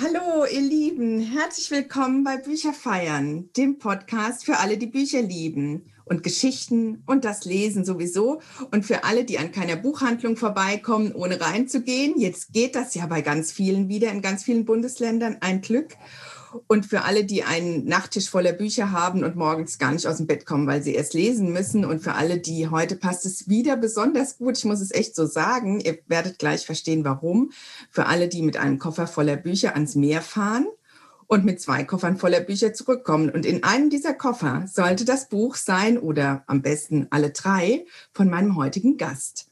Hallo ihr Lieben, herzlich willkommen bei Bücherfeiern, dem Podcast für alle, die Bücher lieben und Geschichten und das Lesen sowieso und für alle, die an keiner Buchhandlung vorbeikommen, ohne reinzugehen. Jetzt geht das ja bei ganz vielen wieder, in ganz vielen Bundesländern, ein Glück. Und für alle, die einen Nachttisch voller Bücher haben und morgens gar nicht aus dem Bett kommen, weil sie erst lesen müssen. Und für alle, die heute passt es wieder besonders gut. Ich muss es echt so sagen. Ihr werdet gleich verstehen, warum. Für alle, die mit einem Koffer voller Bücher ans Meer fahren und mit 2 Koffern voller Bücher zurückkommen. Und in einem dieser Koffer sollte das Buch sein oder am besten alle 3 von meinem heutigen Gast.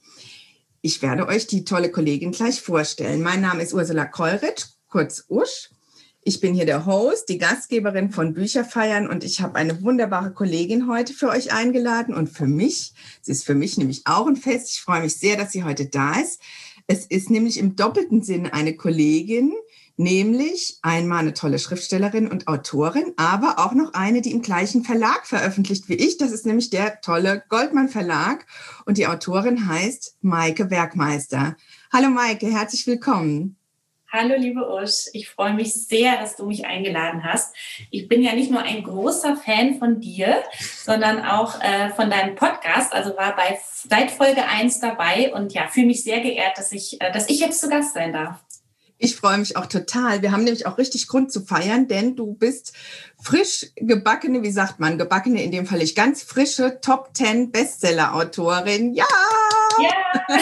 Ich werde euch die tolle Kollegin gleich vorstellen. Mein Name ist Ursula Kollrich, kurz Usch. Ich bin hier der Host, die Gastgeberin von Bücherfeiern und ich habe eine wunderbare Kollegin heute für euch eingeladen und sie ist für mich nämlich auch ein Fest. Ich freue mich sehr, dass sie heute da ist. Es ist nämlich im doppelten Sinne eine Kollegin, nämlich einmal eine tolle Schriftstellerin und Autorin, aber auch noch eine, die im gleichen Verlag veröffentlicht wie ich. Das ist nämlich der tolle Goldmann Verlag und die Autorin heißt Maike Werkmeister. Hallo Maike, herzlich willkommen. Hallo, liebe Usch. Ich freue mich sehr, dass du mich eingeladen hast. Ich bin ja nicht nur ein großer Fan von dir, sondern auch von deinem Podcast. Also war seit Folge 1 dabei und ja, fühle mich sehr geehrt, dass ich jetzt zu Gast sein darf. Ich freue mich auch total. Wir haben nämlich auch richtig Grund zu feiern, denn du bist frisch gebackene, wie sagt man, gebackene, in dem Fall ich, ganz frische Top-10 Bestseller-Autorin. Ja! Ja!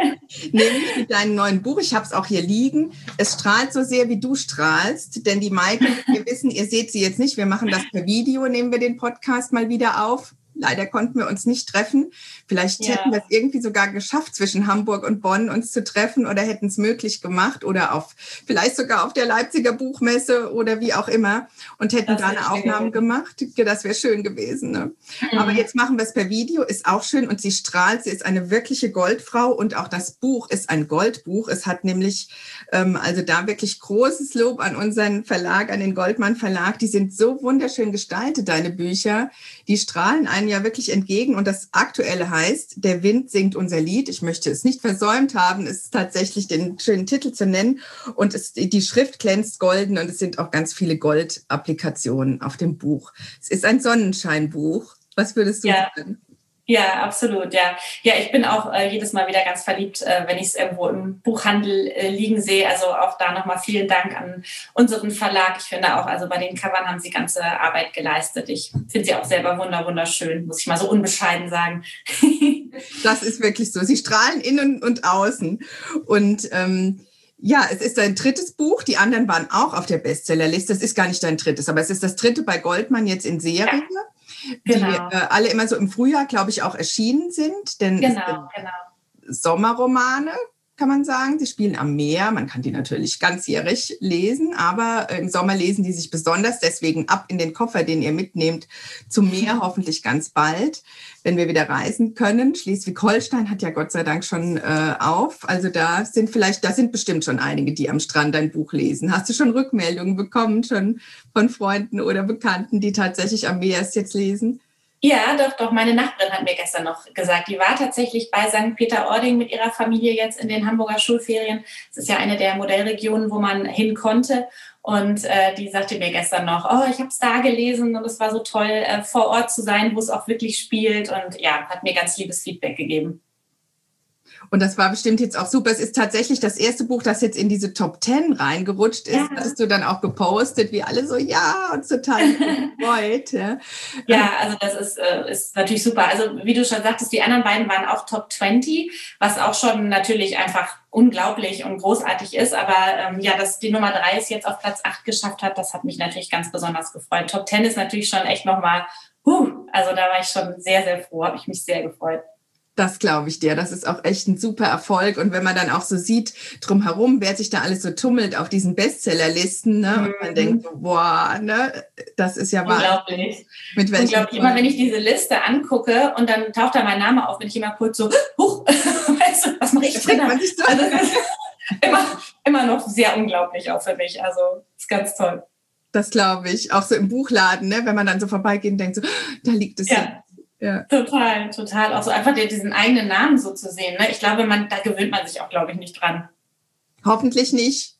Nämlich mit deinem neuen Buch. Ich habe es auch hier liegen. Es strahlt so sehr, wie du strahlst, denn die Maike, wir wissen, ihr seht sie jetzt nicht. Wir machen das per Video, nehmen wir den Podcast mal wieder auf. Leider konnten wir uns nicht treffen. Vielleicht hätten wir es irgendwie sogar geschafft, zwischen Hamburg und Bonn uns zu treffen oder hätten es möglich gemacht oder vielleicht sogar auf der Leipziger Buchmesse oder wie auch immer und hätten da eine Aufnahme gemacht. Das wäre schön gewesen. Ne? Mhm. Aber jetzt machen wir es per Video, ist auch schön und sie strahlt. Sie ist eine wirkliche Goldfrau und auch das Buch ist ein Goldbuch. Es hat nämlich also da wirklich großes Lob an unseren Verlag, an den Goldmann Verlag. Die sind so wunderschön gestaltet, deine Bücher. Die strahlen einen ja wirklich entgegen und das Aktuelle heißt, der Wind singt unser Lied. Ich möchte es nicht versäumt haben, es tatsächlich den schönen Titel zu nennen und die Schrift glänzt golden und es sind auch ganz viele Goldapplikationen auf dem Buch. Es ist ein Sonnenscheinbuch. Was würdest du sagen? Ja, absolut, ja. Ja, ich bin auch jedes Mal wieder ganz verliebt, wenn ich es irgendwo im Buchhandel liegen sehe. Also auch da nochmal vielen Dank an unseren Verlag. Ich finde auch, also bei den Covern haben sie ganze Arbeit geleistet. Ich finde sie auch selber wunderschön, muss ich mal so unbescheiden sagen. Das ist wirklich so. Sie strahlen innen und außen. Und ja, es ist dein 3. Buch. Die anderen waren auch auf der Bestsellerliste. Es ist gar nicht dein 3., aber es ist das 3. bei Goldmann jetzt in Serie. Ja. Genau. Die alle immer so im Frühjahr, glaube ich, auch erschienen sind. Denn genau. Sommerromane, kann man sagen. Sie spielen am Meer. Man kann die natürlich ganzjährig lesen, aber im Sommer lesen die sich besonders. Deswegen ab in den Koffer, den ihr mitnehmt, zum Meer, hoffentlich ganz bald, wenn wir wieder reisen können. Schleswig-Holstein hat ja Gott sei Dank schon auf. Also da sind bestimmt schon einige, die am Strand dein Buch lesen. Hast du schon Rückmeldungen bekommen, schon von Freunden oder Bekannten, die tatsächlich am Meer es jetzt lesen? Ja, doch. Meine Nachbarin hat mir gestern noch gesagt, die war tatsächlich bei St. Peter-Ording mit ihrer Familie jetzt in den Hamburger Schulferien. Das ist ja eine der Modellregionen, wo man hin konnte. Und die sagte mir gestern noch, ich habe es da gelesen und es war so toll, vor Ort zu sein, wo es auch wirklich spielt. Und ja, hat mir ganz liebes Feedback gegeben. Und das war bestimmt jetzt auch super. Es ist tatsächlich das erste Buch, das jetzt in diese Top 10 reingerutscht ist. Ja. Hattest du dann auch gepostet, wie alle so, ja, und total gefreut. Ja, also das ist natürlich super. Also wie du schon sagtest, die anderen beiden waren auch Top 20, was auch schon natürlich einfach unglaublich und großartig ist. Aber dass die Nummer 3 es jetzt auf Platz 8 geschafft hat, das hat mich natürlich ganz besonders gefreut. Top 10 ist natürlich schon echt nochmal, also da war ich schon sehr, sehr froh, habe ich mich sehr gefreut. Das glaube ich dir. Das ist auch echt ein super Erfolg. Und wenn man dann auch so sieht, drumherum, wer sich da alles so tummelt auf diesen Bestsellerlisten, ne? Und man denkt so, boah, ne? Das ist ja unglaublich. Unglaublich. Immer wenn ich diese Liste angucke und dann taucht da mein Name auf, bin ich immer kurz so, weißt du, was mache ich drin? So. Also das ist immer noch sehr unglaublich auch für mich. Also ist ganz toll. Das glaube ich. Auch so im Buchladen, ne? Wenn man dann so vorbeigeht und denkt so, da liegt es ja. Ja. Total. Auch so einfach diesen eigenen Namen so zu sehen. Ne? Ich glaube, da gewöhnt man sich auch, glaube ich, nicht dran. Hoffentlich nicht.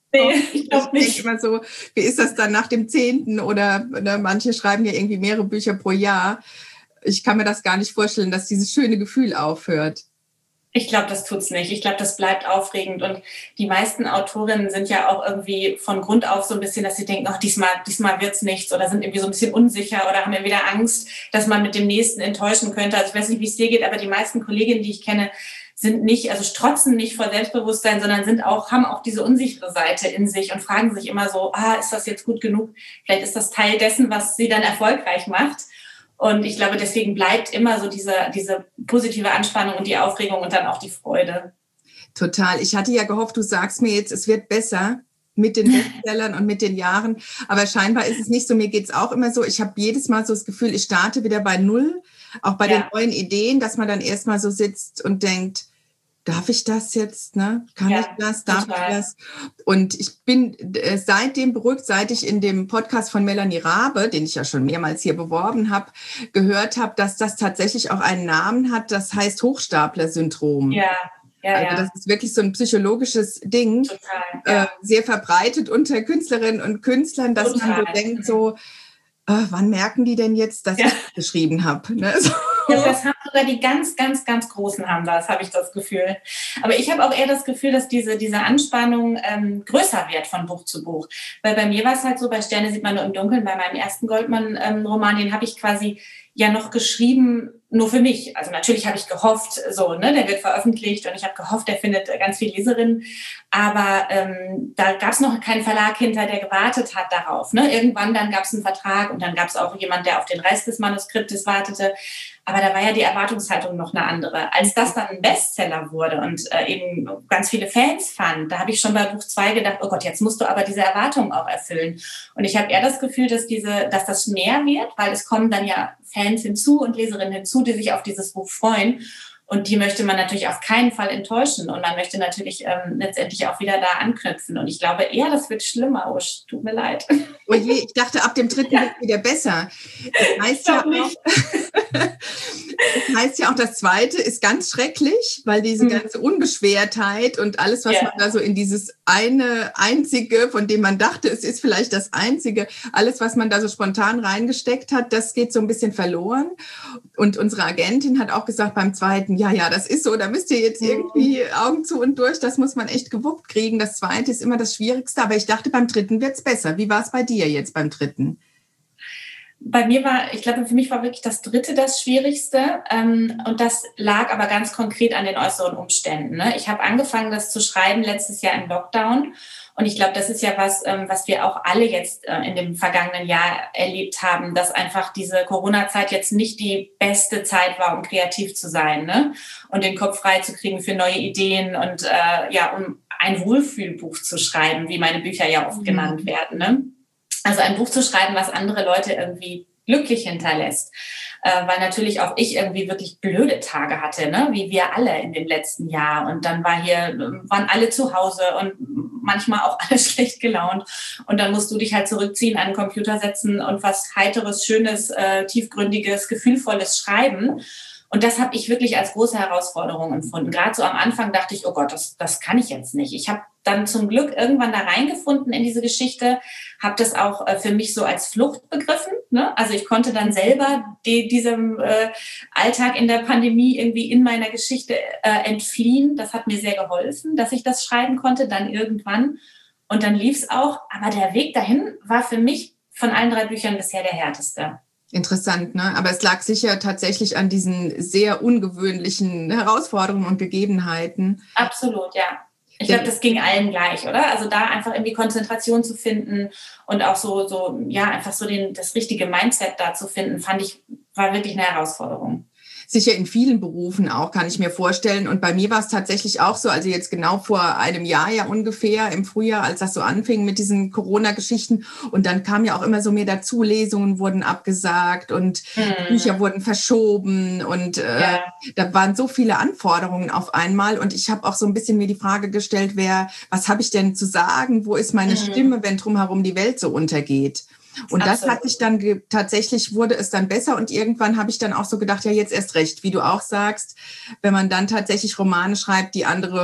Nee, ich glaube Ich nicht. denke immer so, wie ist das dann nach dem 10. oder manche schreiben ja irgendwie mehrere Bücher pro Jahr. Ich kann mir das gar nicht vorstellen, dass dieses schöne Gefühl aufhört. Ich glaube, das tut's nicht. Ich glaube, das bleibt aufregend. Und die meisten Autorinnen sind ja auch irgendwie von Grund auf so ein bisschen, dass sie denken, ach, diesmal wird's nichts oder sind irgendwie so ein bisschen unsicher oder haben entweder Angst, dass man mit dem Nächsten enttäuschen könnte. Also ich weiß nicht, wie es dir geht, aber die meisten Kolleginnen, die ich kenne, sind nicht, also strotzen nicht vor Selbstbewusstsein, sondern haben auch diese unsichere Seite in sich und fragen sich immer so, ist das jetzt gut genug? Vielleicht ist das Teil dessen, was sie dann erfolgreich macht. Und ich glaube, deswegen bleibt immer so diese positive Anspannung und die Aufregung und dann auch die Freude. Total. Ich hatte ja gehofft, du sagst mir jetzt, es wird besser mit den Bestsellern und mit den Jahren. Aber scheinbar ist es nicht so. Mir geht's auch immer so. Ich habe jedes Mal so das Gefühl, ich starte wieder bei Null. Auch bei den neuen Ideen, dass man dann erstmal so sitzt und denkt, darf ich das jetzt? Ne? Kann ich das? Darf ich das? Und ich bin seitdem beruhigt, seit ich in dem Podcast von Melanie Rabe, den ich ja schon mehrmals hier beworben habe, gehört habe, dass das tatsächlich auch einen Namen hat, das heißt Hochstapler-Syndrom. Ja. Also das ist wirklich so ein psychologisches Ding, Total, sehr verbreitet unter Künstlerinnen und Künstlern, dass man so denkt, so, wann merken die denn jetzt, dass ich geschrieben habe? Ne? So. Ja, das haben sogar die ganz, ganz, ganz Großen haben das, habe ich das Gefühl. Aber ich habe auch eher das Gefühl, dass diese Anspannung größer wird von Buch zu Buch. Weil bei mir war es halt so, bei Sterne sieht man nur im Dunkeln, bei meinem ersten Goldmann-Roman, den habe ich quasi ja noch geschrieben, nur für mich. Also natürlich habe ich gehofft, so, ne, der wird veröffentlicht und ich habe gehofft, der findet ganz viele Leserinnen. Aber da gab es noch keinen Verlag hinter, der gewartet hat darauf. Ne? Irgendwann dann gab es einen Vertrag und dann gab es auch jemand, der auf den Rest des Manuskriptes wartete. Aber da war ja die Erwartungshaltung noch eine andere. Als das dann ein Bestseller wurde und eben ganz viele Fans fand, da habe ich schon bei Buch 2 gedacht, oh Gott, jetzt musst du aber diese Erwartungen auch erfüllen. Und ich habe eher das Gefühl, dass das mehr wird, weil es kommen dann ja Fans hinzu und Leserinnen hinzu, die sich auf dieses Buch freuen. Und die möchte man natürlich auf keinen Fall enttäuschen. Und man möchte natürlich letztendlich auch wieder da anknüpfen. Und ich glaube eher, das wird schlimmer. Oh, tut mir leid. Oh je, ich dachte, ab dem 3. wird es wieder besser. Das heißt ja auch, das heißt ja auch, das 2. ist ganz schrecklich, weil diese ganze Unbeschwertheit und alles, was man da so in dieses eine Einzige, von dem man dachte, es ist vielleicht das Einzige, alles, was man da so spontan reingesteckt hat, das geht so ein bisschen verloren. Und unsere Agentin hat auch gesagt beim 2., ja, das ist so, da müsst ihr jetzt irgendwie Augen zu und durch, das muss man echt gewuppt kriegen. Das 2. ist immer das Schwierigste, aber ich dachte, beim 3. wird es besser. Wie war es bei dir jetzt beim 3.? Bei mir ich glaube, für mich war wirklich das 3. das Schwierigste. Und das lag aber ganz konkret an den äußeren Umständen. Ne? Ich habe angefangen, das zu schreiben letztes Jahr im Lockdown. Und ich glaube, das ist ja was wir auch alle jetzt in dem vergangenen Jahr erlebt haben, dass einfach diese Corona-Zeit jetzt nicht die beste Zeit war, um kreativ zu sein, ne? Und den Kopf frei zu kriegen für neue Ideen und um ein Wohlfühlbuch zu schreiben, wie meine Bücher ja oft genannt werden, ne? Also ein Buch zu schreiben, was andere Leute irgendwie glücklich hinterlässt. Weil natürlich auch ich irgendwie wirklich blöde Tage hatte, ne? Wie wir alle in dem letzten Jahr. Und dann waren alle zu Hause und manchmal auch alle schlecht gelaunt. Und dann musst du dich halt zurückziehen, an den Computer setzen und was Heiteres, Schönes, Tiefgründiges, Gefühlvolles schreiben. Und das habe ich wirklich als große Herausforderung empfunden. Gerade so am Anfang dachte ich, oh Gott, das kann ich jetzt nicht. Ich habe dann zum Glück irgendwann da reingefunden in diese Geschichte, habe das auch für mich so als Flucht begriffen. Ne? Also ich konnte dann selber diesem Alltag in der Pandemie irgendwie in meiner Geschichte entfliehen. Das hat mir sehr geholfen, dass ich das schreiben konnte, dann irgendwann. Und dann lief es auch. Aber der Weg dahin war für mich von allen 3 Büchern bisher der härteste. Interessant, ne? Aber es lag sicher tatsächlich an diesen sehr ungewöhnlichen Herausforderungen und Gegebenheiten. Absolut, ja. Ich glaube, das ging allen gleich, oder? Also da einfach irgendwie Konzentration zu finden und auch einfach so das richtige Mindset da zu finden, war wirklich eine Herausforderung. Sicher in vielen Berufen auch, kann ich mir vorstellen. Und bei mir war es tatsächlich auch so, also jetzt genau vor einem Jahr ja ungefähr, im Frühjahr, als das so anfing mit diesen Corona-Geschichten. Und dann kam ja auch immer so mehr dazu, Lesungen wurden abgesagt und Bücher wurden verschoben. Und da waren so viele Anforderungen auf einmal. Und ich habe auch so ein bisschen mir die Frage gestellt, was habe ich denn zu sagen? Wo ist meine Stimme, wenn drumherum die Welt so untergeht? Und das hat sich dann tatsächlich, wurde es dann besser und irgendwann habe ich dann auch so gedacht, ja jetzt erst recht, wie du auch sagst, wenn man dann tatsächlich Romane schreibt, die andere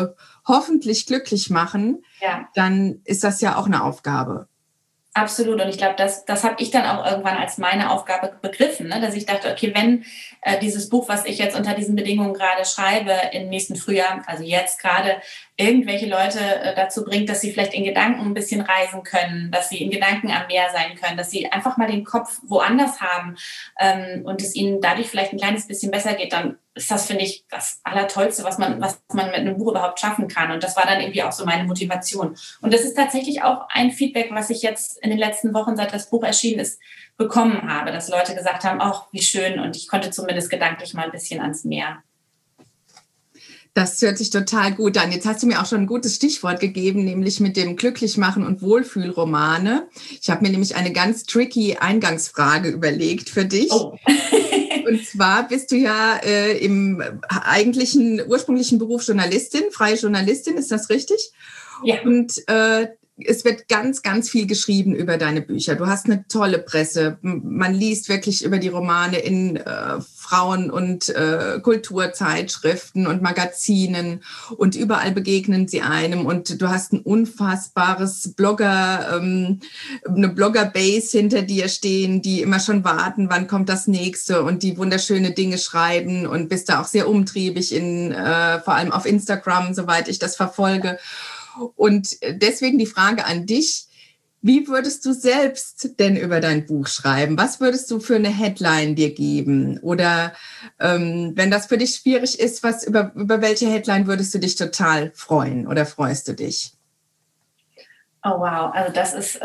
hoffentlich glücklich machen, dann ist das ja auch eine Aufgabe. Absolut. Und ich glaube, das habe ich dann auch irgendwann als meine Aufgabe begriffen, ne? Dass ich dachte, okay, wenn dieses Buch, was ich jetzt unter diesen Bedingungen gerade schreibe, im nächsten Frühjahr, also jetzt gerade, irgendwelche Leute dazu bringt, dass sie vielleicht in Gedanken ein bisschen reisen können, dass sie in Gedanken am Meer sein können, dass sie einfach mal den Kopf woanders haben und es ihnen dadurch vielleicht ein kleines bisschen besser geht, dann ist das, finde ich, das Allertollste, was man mit einem Buch überhaupt schaffen kann. Und das war dann irgendwie auch so meine Motivation. Und das ist tatsächlich auch ein Feedback, was ich jetzt in den letzten Wochen, seit das Buch erschienen ist, bekommen habe, dass Leute gesagt haben, ach, wie schön, und ich konnte zumindest gedanklich mal ein bisschen ans Meer. Das hört sich total gut an. Jetzt hast du mir auch schon ein gutes Stichwort gegeben, nämlich mit dem Glücklichmachen und Wohlfühlromane. Ich habe mir nämlich eine ganz tricky Eingangsfrage überlegt für dich. Oh. Und zwar bist du ja im ursprünglichen Beruf Journalistin, freie Journalistin, ist das richtig? Ja. Und es wird ganz, ganz viel geschrieben über deine Bücher. Du hast eine tolle Presse. Man liest wirklich über die Romane in Frauen- und Kulturzeitschriften und Magazinen und überall begegnen sie einem. Und du hast ein unfassbares eine Blogger-Base hinter dir stehen, die immer schon warten, wann kommt das Nächste und die wunderschöne Dinge schreiben und bist da auch sehr umtriebig vor allem auf Instagram, soweit ich das verfolge. Und deswegen die Frage an dich, wie würdest du selbst denn über dein Buch schreiben? Was würdest du für eine Headline dir geben? Oder wenn das für dich schwierig ist, über welche Headline würdest du dich total freuen oder freust du dich? Oh wow, also das ist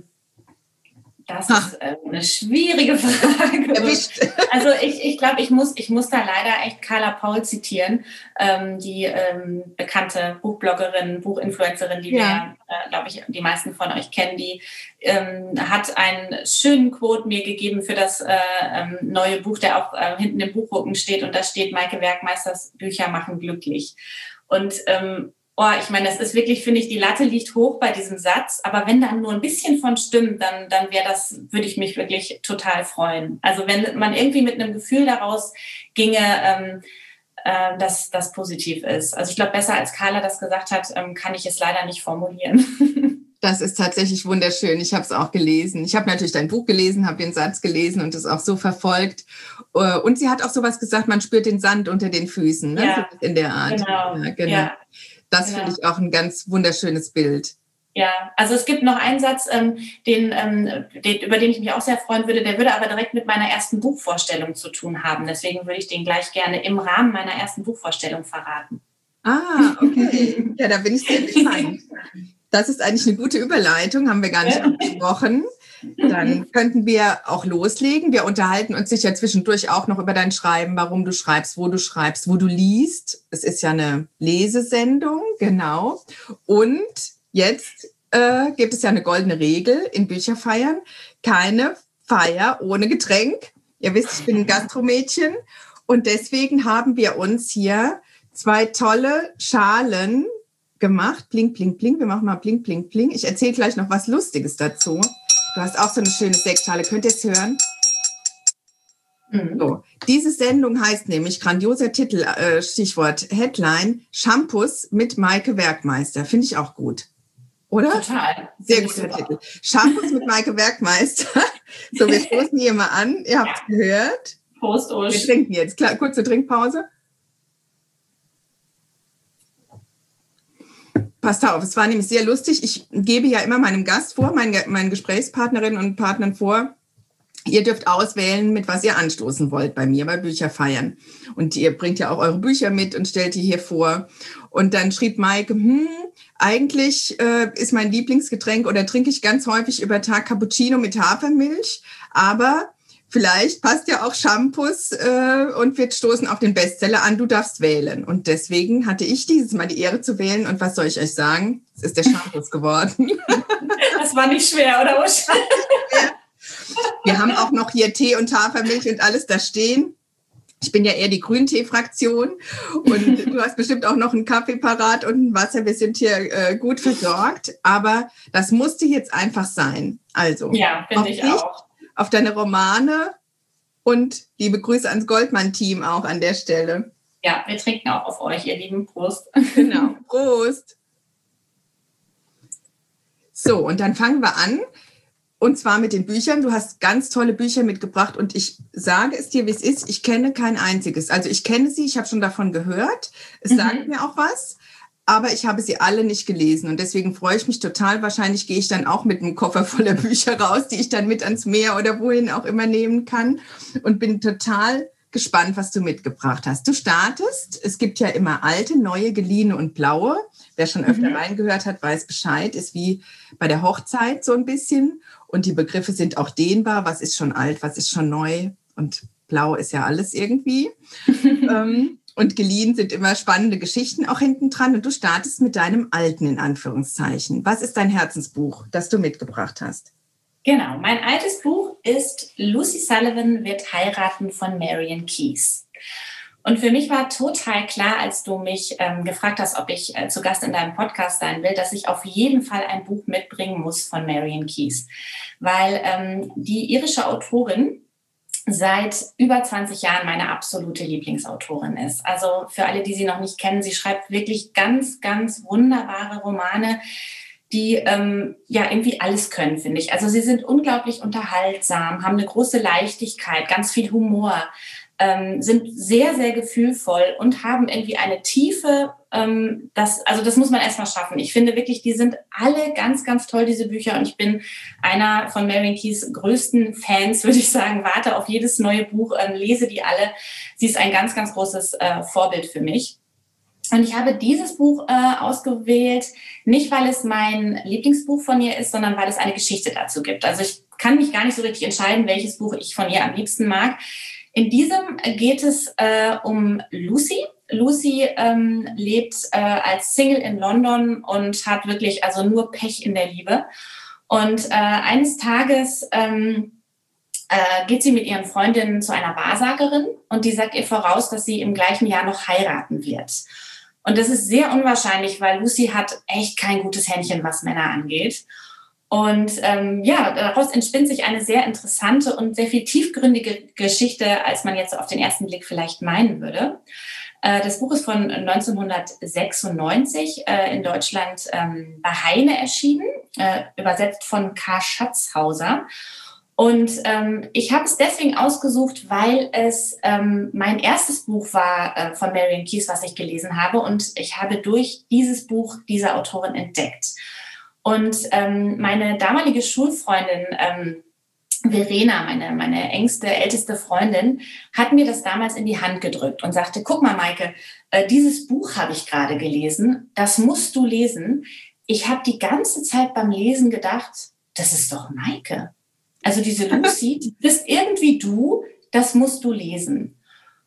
eine schwierige Frage. Erwischt. Also ich glaube, ich muss da leider echt Carla Paul zitieren, die bekannte Buchbloggerin, Buchinfluencerin, die wir, glaube ich, die meisten von euch kennen, die hat einen schönen Quote mir gegeben für das neue Buch, der auch hinten im Buchrücken steht, und da steht: Maike Werkmeisters Bücher machen glücklich. Und ich meine, das ist wirklich, finde ich, die Latte liegt hoch bei diesem Satz. Aber wenn dann nur ein bisschen von stimmt, dann würde ich mich wirklich total freuen. Also wenn man irgendwie mit einem Gefühl daraus ginge, dass das positiv ist. Also ich glaube, besser als Carla das gesagt hat, kann ich es leider nicht formulieren. Das ist tatsächlich wunderschön. Ich habe es auch gelesen. Ich habe natürlich dein Buch gelesen, habe den Satz gelesen und es auch so verfolgt. Und sie hat auch sowas gesagt, man spürt den Sand unter den Füßen, ne? Ja, so in der Art. Genau. Ja, genau. Ja. Das finde ich auch ein ganz wunderschönes Bild. Ja, also es gibt noch einen Satz, über den ich mich auch sehr freuen würde, der würde aber direkt mit meiner ersten Buchvorstellung zu tun haben. Deswegen würde ich den gleich gerne im Rahmen meiner ersten Buchvorstellung verraten. Ah, okay. Ja, da bin ich sehr gespannt. Das ist eigentlich eine gute Überleitung, haben wir gar nicht abgesprochen. Dann könnten wir auch loslegen. Wir unterhalten uns sicher zwischendurch auch noch über dein Schreiben, warum du schreibst, wo du liest. Es ist ja eine Lesesendung, genau. Und jetzt gibt es ja eine goldene Regel in Bücherfeiern: keine Feier ohne Getränk. Ihr wisst, ich bin ein Gastromädchen und deswegen haben wir uns hier 2 tolle Schalen gemacht. Blink, blink, blink. Wir machen mal blink, blink, blink. Ich erzähle gleich noch was Lustiges dazu. Du hast auch so eine schöne Sektschale. Könnt ihr es hören? So. Diese Sendung heißt nämlich, grandioser Titel, Stichwort Headline, Shampoos mit Maike Werkmeister. Finde ich auch gut. Oder? Total. Sehr guter Titel. Shampoos mit Maike Werkmeister. So, wir stoßen hier mal an. Ihr habt es gehört. Prost, Usch. Wir trinken jetzt. Kurze Trinkpause. Passt auf, es war nämlich sehr lustig. Ich gebe ja immer meinem Gast vor, meinen Gesprächspartnerinnen und Partnern vor, ihr dürft auswählen, mit was ihr anstoßen wollt bei mir, bei Bücherfeiern. Und ihr bringt ja auch eure Bücher mit und stellt die hier vor. Und dann schrieb Maike, eigentlich ist mein Lieblingsgetränk oder trinke ich ganz häufig über Tag Cappuccino mit Hafermilch, aber vielleicht passt ja auch Shampoos und wir stoßen auf den Bestseller an, du darfst wählen. Und deswegen hatte ich dieses Mal die Ehre zu wählen. Und was soll ich euch sagen? Es ist der Shampoos geworden. Das war nicht schwer, oder? Wir haben auch noch hier Tee und Hafermilch und alles da stehen. Ich bin ja eher die Grüntee-Fraktion und du hast bestimmt auch noch einen Kaffee parat und ein Wasser. Wir sind hier gut versorgt, aber das musste jetzt einfach sein. Also, ja, finde ich auch. Auf deine Romane und liebe Grüße ans Goldmann-Team auch an der Stelle. Ja, wir trinken auch auf euch, ihr Lieben. Prost. Genau, Prost. So, und dann fangen wir an. Und zwar mit den Büchern. Du hast ganz tolle Bücher mitgebracht und ich sage es dir, wie es ist. Ich kenne kein einziges. Also ich kenne sie, ich habe schon davon gehört. Es sagt mir auch was, aber ich habe sie alle nicht gelesen. Und deswegen freue ich mich total. Wahrscheinlich gehe ich dann auch mit einem Koffer voller Bücher raus, die ich dann mit ans Meer oder wohin auch immer nehmen kann. Und bin total gespannt, was du mitgebracht hast. Du startest. Es gibt ja immer alte, neue, geliehene und blaue. Wer schon öfter reingehört hat, weiß Bescheid. Ist wie bei der Hochzeit so ein bisschen. Und die Begriffe sind auch dehnbar. Was ist schon alt, was ist schon neu? Und blau ist ja alles irgendwie. Und geliehen sind immer spannende Geschichten auch hinten dran. Und du startest mit deinem alten, in Anführungszeichen. Was ist dein Herzensbuch, das du mitgebracht hast? Genau, mein altes Buch ist Lucy Sullivan wird heiraten von Marian Keyes. Und für mich war total klar, als du mich gefragt hast, ob ich zu Gast in deinem Podcast sein will, dass ich auf jeden Fall ein Buch mitbringen muss von Marian Keyes. Weil die irische Autorin seit über 20 Jahren meine absolute Lieblingsautorin ist. Also für alle, die sie noch nicht kennen, sie schreibt wirklich ganz, ganz wunderbare Romane, die irgendwie alles können, finde ich. Also sie sind unglaublich unterhaltsam, haben eine große Leichtigkeit, ganz viel Humor, sind sehr, sehr gefühlvoll und haben irgendwie eine Tiefe, das muss man erstmal schaffen. Ich finde wirklich, die sind alle ganz, ganz toll, diese Bücher. Und ich bin einer von Marian Keyes größten Fans, würde ich sagen, warte auf jedes neue Buch, lese die alle. Sie ist ein ganz, ganz großes Vorbild für mich. Und ich habe dieses Buch ausgewählt, nicht weil es mein Lieblingsbuch von ihr ist, sondern weil es eine Geschichte dazu gibt. Also ich kann mich gar nicht so richtig entscheiden, welches Buch ich von ihr am liebsten mag. In diesem geht es um Lucy. Lucy lebt als Single in London und hat wirklich also nur Pech in der Liebe. Und eines Tages geht sie mit ihren Freundinnen zu einer Wahrsagerin und die sagt ihr voraus, dass sie im gleichen Jahr noch heiraten wird. Und das ist sehr unwahrscheinlich, weil Lucy hat echt kein gutes Händchen, was Männer angeht. Und daraus entspinnt sich eine sehr interessante und sehr viel tiefgründige Geschichte, als man jetzt auf den ersten Blick vielleicht meinen würde. Das Buch ist von 1996 in Deutschland bei Heine erschienen, übersetzt von K. Schatzhauser. Und ich habe es deswegen ausgesucht, weil es mein erstes Buch war von Marian Keyes, was ich gelesen habe. Und ich habe durch dieses Buch diese Autorin entdeckt. Und meine damalige Schulfreundin Verena, meine engste, älteste Freundin, hat mir das damals in die Hand gedrückt und sagte, guck mal, Maike, dieses Buch habe ich gerade gelesen, das musst du lesen. Ich habe die ganze Zeit beim Lesen gedacht, das ist doch Maike. Also diese Lucy, die bist irgendwie du, das musst du lesen.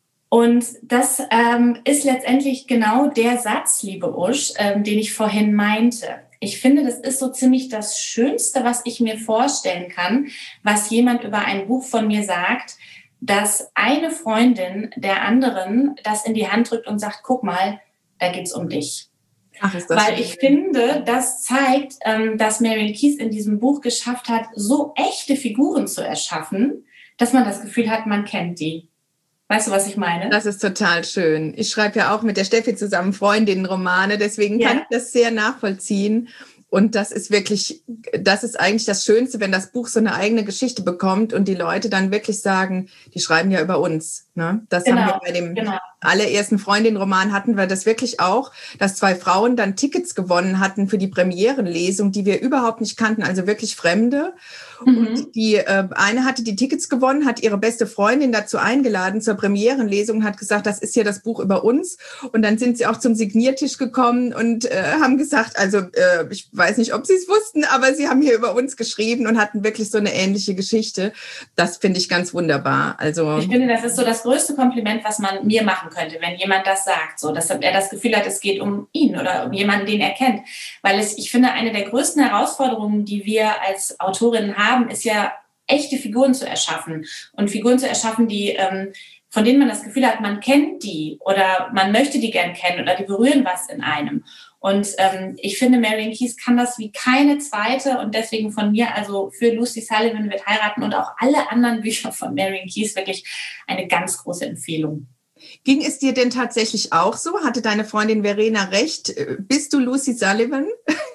Und das ist letztendlich genau der Satz, liebe Usch, den ich vorhin meinte. Ich finde, das ist so ziemlich das Schönste, was ich mir vorstellen kann, was jemand über ein Buch von mir sagt, dass eine Freundin der anderen das in die Hand drückt und sagt, guck mal, da geht's um dich. Ach, ist das weil ich finde, das zeigt, dass Marian Keyes in diesem Buch geschafft hat, so echte Figuren zu erschaffen, dass man das Gefühl hat, man kennt die. Weißt du, was ich meine? Das ist total schön. Ich schreibe ja auch mit der Steffi zusammen Freundinnenromane, deswegen kann ich das sehr nachvollziehen. Und das ist eigentlich das Schönste, wenn das Buch so eine eigene Geschichte bekommt und die Leute dann wirklich sagen, die schreiben ja über uns. Ne? Das haben wir bei dem allerersten Freundinnenroman hatten wir das wirklich auch, dass 2 Frauen dann Tickets gewonnen hatten für die Premierenlesung, die wir überhaupt nicht kannten, also wirklich Fremde. Und die eine hatte die Tickets gewonnen, hat ihre beste Freundin dazu eingeladen zur Premierenlesung und hat gesagt, das ist ja das Buch über uns. Und dann sind sie auch zum Signiertisch gekommen und haben gesagt, also ich weiß nicht, ob sie es wussten, aber sie haben hier über uns geschrieben und hatten wirklich so eine ähnliche Geschichte. Das finde ich ganz wunderbar. Also ich finde, das ist so das größte Kompliment, was man mir machen könnte, wenn jemand das sagt, so, dass er das Gefühl hat, es geht um ihn oder um jemanden, den er kennt. Weil ich finde, eine der größten Herausforderungen, die wir als Autorinnen haben, ist ja, echte Figuren zu erschaffen. Und Figuren zu erschaffen, die von denen man das Gefühl hat, man kennt die oder man möchte die gern kennen oder die berühren was in einem. Und ich finde, Marian Keyes kann das wie keine zweite und deswegen von mir, also für Lucy Sullivan wird heiraten und auch alle anderen Bücher von Marian Keyes wirklich eine ganz große Empfehlung. Ging es dir denn tatsächlich auch so? Hatte deine Freundin Verena recht? Bist du Lucy Sullivan?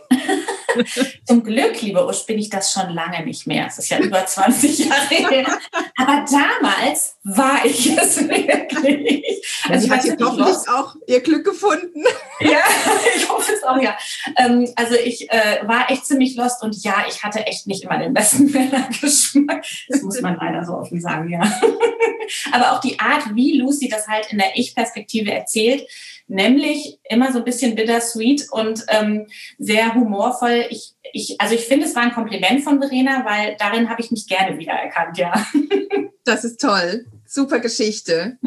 Zum Glück, liebe Usch, bin ich das schon lange nicht mehr. Es ist ja über 20 Jahre her. Aber damals war ich es wirklich. Also ich hatte hoffentlich auch ihr Glück gefunden. Ja, ich hoffe es auch, ja. Also ich war echt ziemlich lost und ja, ich hatte echt nicht immer den besten Männergeschmack. Das muss man leider so offen sagen, ja. Aber auch die Art, wie Lucy das halt in der Ich-Perspektive erzählt, nämlich immer so ein bisschen bittersweet und sehr humorvoll. Also ich finde, es war ein Kompliment von Verena, weil darin habe ich mich gerne wiedererkannt, ja. Das ist toll. Super Geschichte.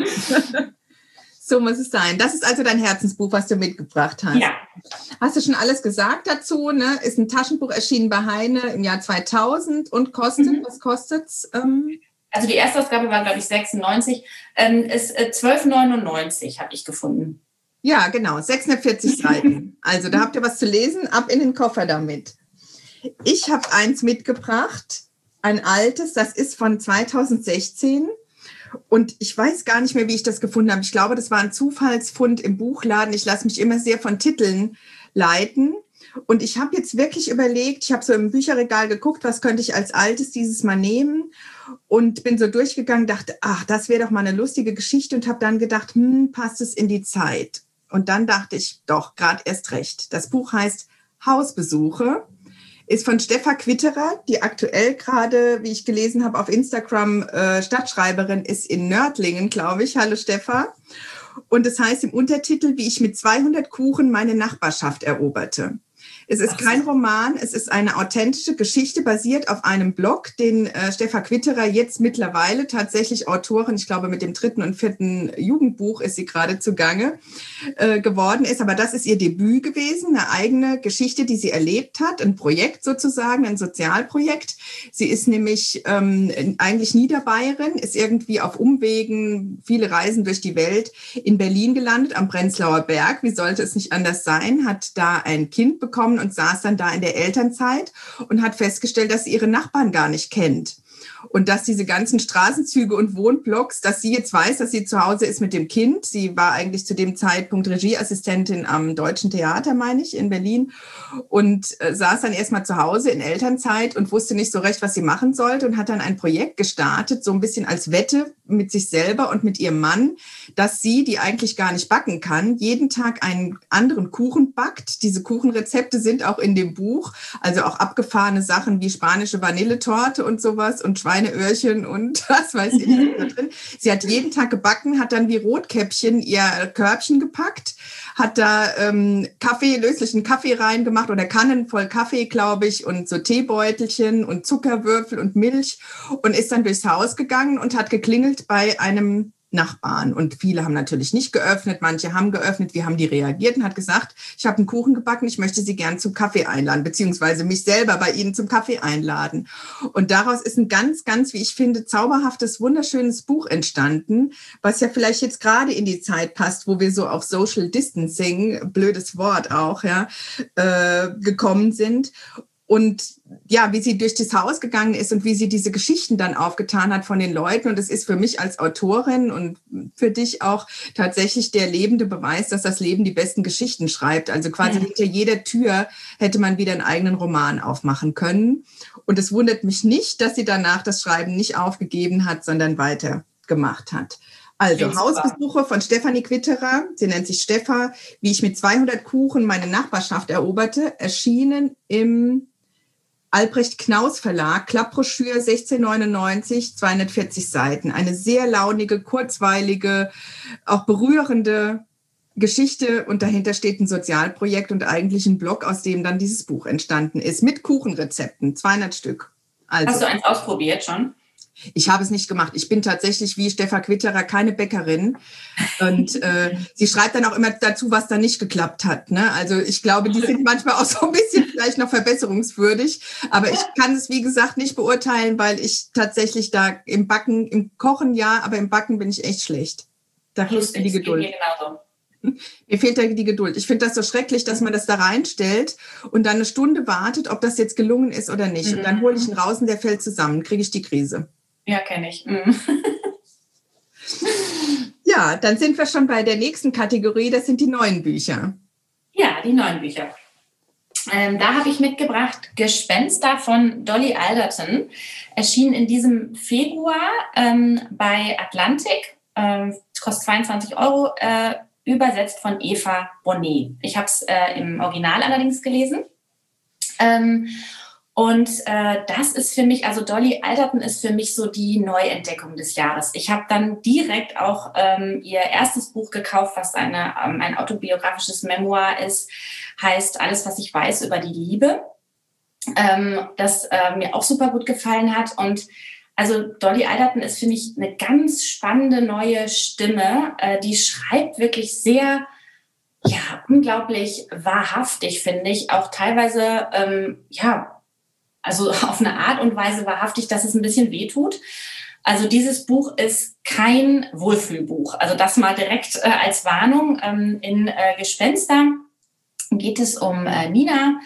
So muss es sein. Das ist also dein Herzensbuch, was du mitgebracht hast. Ja. Hast du schon alles gesagt dazu? Ne? Ist ein Taschenbuch erschienen bei Heine im Jahr 2000 und kostet, was kostet's? Also die Erstausgabe war, glaube ich, 96. Ist 12,99 habe ich gefunden. Ja, genau, 640 Seiten. Also da habt ihr was zu lesen, ab in den Koffer damit. Ich habe eins mitgebracht, ein altes, das ist von 2016 und ich weiß gar nicht mehr, wie ich das gefunden habe. Ich glaube, das war ein Zufallsfund im Buchladen. Ich lasse mich immer sehr von Titeln leiten und ich habe jetzt wirklich überlegt, ich habe so im Bücherregal geguckt, was könnte ich als altes dieses Mal nehmen und bin so durchgegangen, dachte, ach, das wäre doch mal eine lustige Geschichte und habe dann gedacht, passt es in die Zeit? Und dann dachte ich, doch, gerade erst recht. Das Buch heißt Hausbesuche, ist von Steffa Quitterer, die aktuell gerade, wie ich gelesen habe, auf Instagram Stadtschreiberin ist in Nördlingen, glaube ich. Hallo Steffa. Und es heißt im Untertitel, wie ich mit 200 Kuchen meine Nachbarschaft eroberte. Es ist kein Roman, es ist eine authentische Geschichte, basiert auf einem Blog, den Steffa Quitterer jetzt mittlerweile tatsächlich Autorin, ich glaube mit dem 3. und 4. Jugendbuch ist sie gerade zugange, geworden ist. Aber das ist ihr Debüt gewesen, eine eigene Geschichte, die sie erlebt hat, ein Projekt sozusagen, ein Sozialprojekt. Sie ist nämlich eigentlich Niederbayerin, ist irgendwie auf Umwegen, viele Reisen durch die Welt, in Berlin gelandet, am Prenzlauer Berg. Wie sollte es nicht anders sein? Hat da ein Kind bekommen und saß dann da in der Elternzeit und hat festgestellt, dass sie ihre Nachbarn gar nicht kennt. Und dass diese ganzen Straßenzüge und Wohnblocks, dass sie jetzt weiß, dass sie zu Hause ist mit dem Kind. Sie war eigentlich zu dem Zeitpunkt Regieassistentin am Deutschen Theater, meine ich, in Berlin und saß dann erstmal zu Hause in Elternzeit und wusste nicht so recht, was sie machen sollte und hat dann ein Projekt gestartet, so ein bisschen als Wette mit sich selber und mit ihrem Mann, dass sie, die eigentlich gar nicht backen kann, jeden Tag einen anderen Kuchen backt. Diese Kuchenrezepte sind auch in dem Buch, also auch abgefahrene Sachen wie spanische Vanilletorte und sowas und Schweineöhrchen und was weiß ich da drin. Sie hat jeden Tag gebacken, hat dann wie Rotkäppchen ihr Körbchen gepackt, hat da löslichen Kaffee reingemacht oder Kannen voll Kaffee, glaube ich, und so Teebeutelchen und Zuckerwürfel und Milch und ist dann durchs Haus gegangen und hat geklingelt bei einem Nachbarn. Und viele haben natürlich nicht geöffnet, manche haben geöffnet. Wie haben die reagiert? Und hat gesagt, ich habe einen Kuchen gebacken, ich möchte Sie gern zum Kaffee einladen, beziehungsweise mich selber bei Ihnen zum Kaffee einladen. Und daraus ist ein ganz, ganz, wie ich finde, zauberhaftes, wunderschönes Buch entstanden, was ja vielleicht jetzt gerade in die Zeit passt, wo wir so auf Social Distancing, blödes Wort auch, ja, gekommen sind. Und ja, wie sie durch das Haus gegangen ist und wie sie diese Geschichten dann aufgetan hat von den Leuten. Und es ist für mich als Autorin und für dich auch tatsächlich der lebende Beweis, dass das Leben die besten Geschichten schreibt. Also quasi hinter jeder Tür hätte man wieder einen eigenen Roman aufmachen können. Und es wundert mich nicht, dass sie danach das Schreiben nicht aufgegeben hat, sondern weitergemacht hat. Also Hausbesuche von Stefanie Quitterer, sie nennt sich Steffa, wie ich mit 200 Kuchen meine Nachbarschaft eroberte, erschienen im Albrecht Knaus Verlag, Klappbroschüre 1699, 240 Seiten. Eine sehr launige, kurzweilige, auch berührende Geschichte und dahinter steht ein Sozialprojekt und eigentlich ein Blog, aus dem dann dieses Buch entstanden ist, mit Kuchenrezepten, 200 Stück. Also, hast du eins ausprobiert schon? Ich habe es nicht gemacht. Ich bin tatsächlich wie Steffa Quitterer keine Bäckerin. Und sie schreibt dann auch immer dazu, was da nicht geklappt hat. Ne? Also ich glaube, die sind manchmal auch so ein bisschen vielleicht noch verbesserungswürdig. Aber ich kann es, wie gesagt, nicht beurteilen, weil ich tatsächlich da im Backen, im Kochen ja, aber im Backen bin ich echt schlecht. Da fehlt mir die Geduld. Mir fehlt da die Geduld. Ich finde das so schrecklich, dass man das da reinstellt und dann eine Stunde wartet, ob das jetzt gelungen ist oder nicht. Und dann hole ich ihn raus und der fällt zusammen, kriege ich die Krise. Ja, kenne ich. Ja, Ja, dann sind wir schon bei der nächsten Kategorie, das sind die neuen Bücher. Ja, die neuen Bücher. Da habe ich mitgebracht Gespenster von Dolly Alderton, erschienen in diesem Februar bei Atlantik, kostet 22 €, übersetzt von Eva Bonnet. Ich habe es im Original allerdings gelesen. Das ist für mich, also Dolly Alderton ist für mich so die Neuentdeckung des Jahres. Ich habe dann direkt auch ihr erstes Buch gekauft, was ein autobiografisches Memoir ist, heißt Alles, was ich weiß über die Liebe, das mir auch super gut gefallen hat. Und also Dolly Alderton ist, finde ich, eine ganz spannende neue Stimme, die schreibt wirklich sehr, unglaublich wahrhaftig, finde ich, auch teilweise, also auf eine Art und Weise wahrhaftig, dass es ein bisschen wehtut. Also dieses Buch ist kein Wohlfühlbuch. Also das mal direkt als Warnung. In Gespenster geht es um Nina,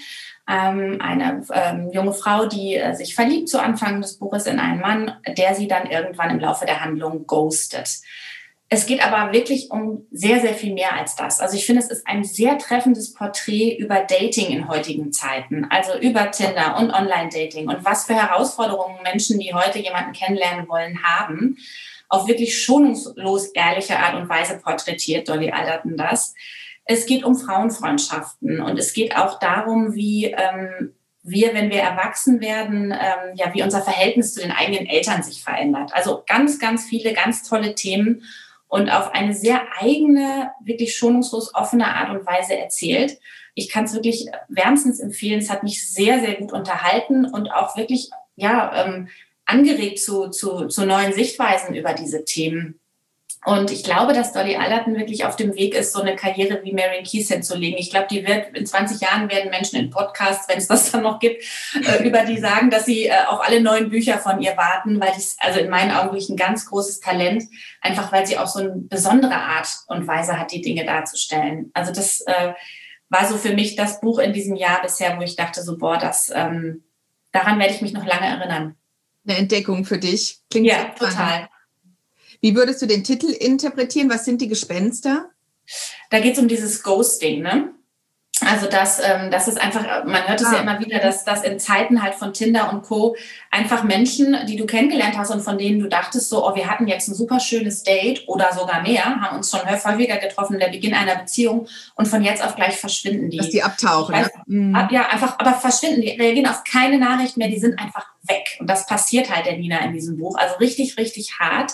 eine junge Frau, die sich verliebt zu Anfang des Buches in einen Mann, der sie dann irgendwann im Laufe der Handlung ghostet. Es geht aber wirklich um sehr, sehr viel mehr als das. Also ich finde, es ist ein sehr treffendes Porträt über Dating in heutigen Zeiten, also über Tinder und Online-Dating und was für Herausforderungen Menschen, die heute jemanden kennenlernen wollen, haben. Auf wirklich schonungslos ehrliche Art und Weise porträtiert Dolly Alderton das. Es geht um Frauenfreundschaften und es geht auch darum, wie wir, wenn wir erwachsen werden, wie unser Verhältnis zu den eigenen Eltern sich verändert. Also ganz, ganz viele ganz tolle Themen. Und auf eine sehr eigene, wirklich schonungslos offene Art und Weise erzählt. Ich kann es wirklich wärmstens empfehlen. Es hat mich sehr, sehr gut unterhalten und auch wirklich angeregt zu neuen Sichtweisen über diese Themen. Und ich glaube, dass Dolly Alderton wirklich auf dem Weg ist, so eine Karriere wie Marian Keyes hinzulegen. Ich glaube, in 20 Jahren werden Menschen in Podcasts, wenn es das dann noch gibt, über die sagen, dass sie auf alle neuen Bücher von ihr warten, weil ich, also in meinen Augen wirklich ein ganz großes Talent, einfach weil sie auch so eine besondere Art und Weise hat, die Dinge darzustellen. Also das war so für mich das Buch in diesem Jahr bisher, wo ich dachte so, daran werde ich mich noch lange erinnern. Eine Entdeckung für dich. Klingt ja, total. Wie würdest du den Titel interpretieren? Was sind die Gespenster? Da geht es um dieses Ghosting, ne? Also das ist einfach, man hört es ja immer wieder, dass in Zeiten halt von Tinder und Co. einfach Menschen, die du kennengelernt hast und von denen du dachtest so, wir hatten jetzt ein super schönes Date oder sogar mehr, haben uns schon häufiger getroffen, der Beginn einer Beziehung und von jetzt auf gleich verschwinden die. Dass die abtauchen, einfach, aber verschwinden, die reagieren auf keine Nachricht mehr, die sind einfach weg. Und das passiert halt der Nina in diesem Buch, also richtig, richtig hart.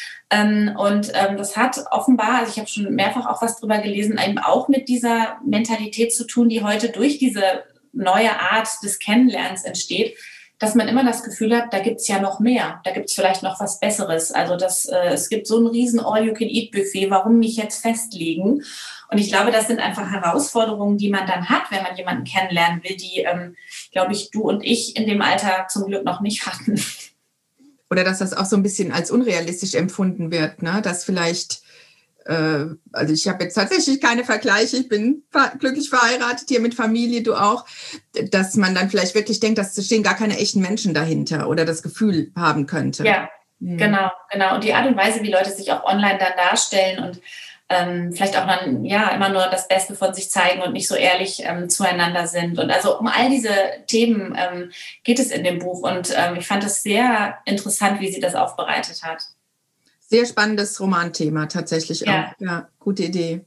Das hat offenbar, also ich habe schon mehrfach auch was drüber gelesen, eben auch mit dieser Mentalität zu tun, die heute durch diese neue Art des Kennenlernens entsteht, dass man immer das Gefühl hat, da gibt's ja noch mehr, da gibt's vielleicht noch was Besseres. Also es gibt so ein riesen All-You-Can-Eat-Buffet, warum mich jetzt festlegen? Und ich glaube, das sind einfach Herausforderungen, die man dann hat, wenn man jemanden kennenlernen will, die, glaube ich, du und ich in dem Alter zum Glück noch nicht hatten. Oder dass das auch so ein bisschen als unrealistisch empfunden wird, ne? Dass vielleicht, also ich habe jetzt tatsächlich keine Vergleiche, ich bin glücklich verheiratet, hier mit Familie, du auch, dass man dann vielleicht wirklich denkt, dass da stehen gar keine echten Menschen dahinter oder das Gefühl haben könnte. Ja, genau. Und die Art und Weise, wie Leute sich auch online dann darstellen und vielleicht auch dann immer nur das Beste von sich zeigen und nicht so ehrlich zueinander sind. Und also um all diese Themen geht es in dem Buch. Und ich fand es sehr interessant, wie sie das aufbereitet hat. Sehr spannendes Romanthema tatsächlich auch. Ja, gute Idee.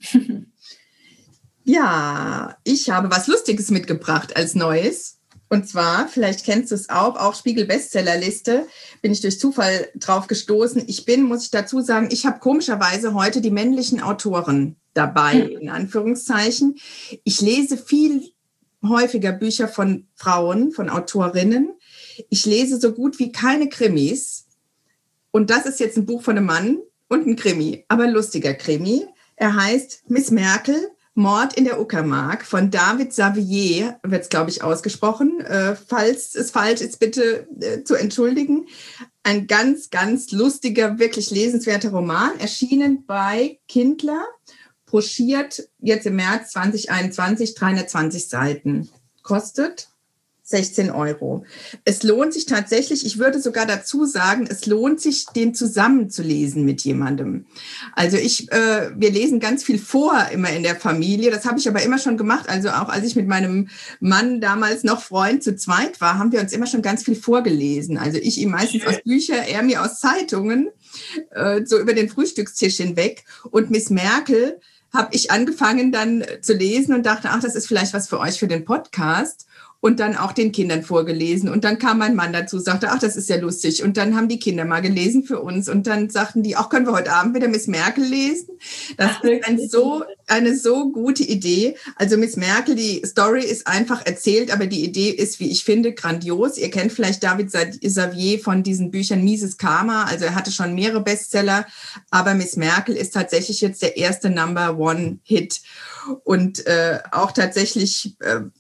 Ja, ich habe was Lustiges mitgebracht als Neues. Und zwar, vielleicht kennst du es auch Spiegel-Bestsellerliste, bin ich durch Zufall drauf gestoßen. Muss ich dazu sagen, ich habe komischerweise heute die männlichen Autoren dabei, in Anführungszeichen. Ich lese viel häufiger Bücher von Frauen, von Autorinnen. Ich lese so gut wie keine Krimis. Und das ist jetzt ein Buch von einem Mann und ein Krimi, aber ein lustiger Krimi. Er heißt Miss Merkel, Mord in der Uckermark von David Savier, wird es, glaube ich, ausgesprochen. Falls es falsch ist, bitte zu entschuldigen. Ein ganz, ganz lustiger, wirklich lesenswerter Roman, erschienen bei Kindler, broschiert jetzt im März 2021, 320 Seiten. Kostet 16 €. Es lohnt sich tatsächlich, ich würde sogar dazu sagen, es lohnt sich, den zusammenzulesen mit jemandem. Also wir lesen ganz viel vor immer in der Familie. Das habe ich aber immer schon gemacht. Also auch als ich mit meinem Mann damals noch Freund zu zweit war, haben wir uns immer schon ganz viel vorgelesen. Also ich ihm meistens aus Büchern, er mir aus Zeitungen, so über den Frühstückstisch hinweg. Und Miss Merkel habe ich angefangen dann zu lesen und dachte, ach, das ist vielleicht was für euch für den Podcast. Und dann auch den Kindern vorgelesen. Und dann kam mein Mann dazu, sagte, ach, das ist ja lustig. Und dann haben die Kinder mal gelesen für uns. Und dann sagten die, ach, können wir heute Abend wieder Miss Merkel lesen? Das ist eine so gute Idee. Also Miss Merkel, die Story ist einfach erzählt, aber die Idee ist, wie ich finde, grandios. Ihr kennt vielleicht David Xavier von diesen Büchern Mises Karma. Also er hatte schon mehrere Bestseller. Aber Miss Merkel ist tatsächlich jetzt der erste Number-One-Hit. Und auch tatsächlich,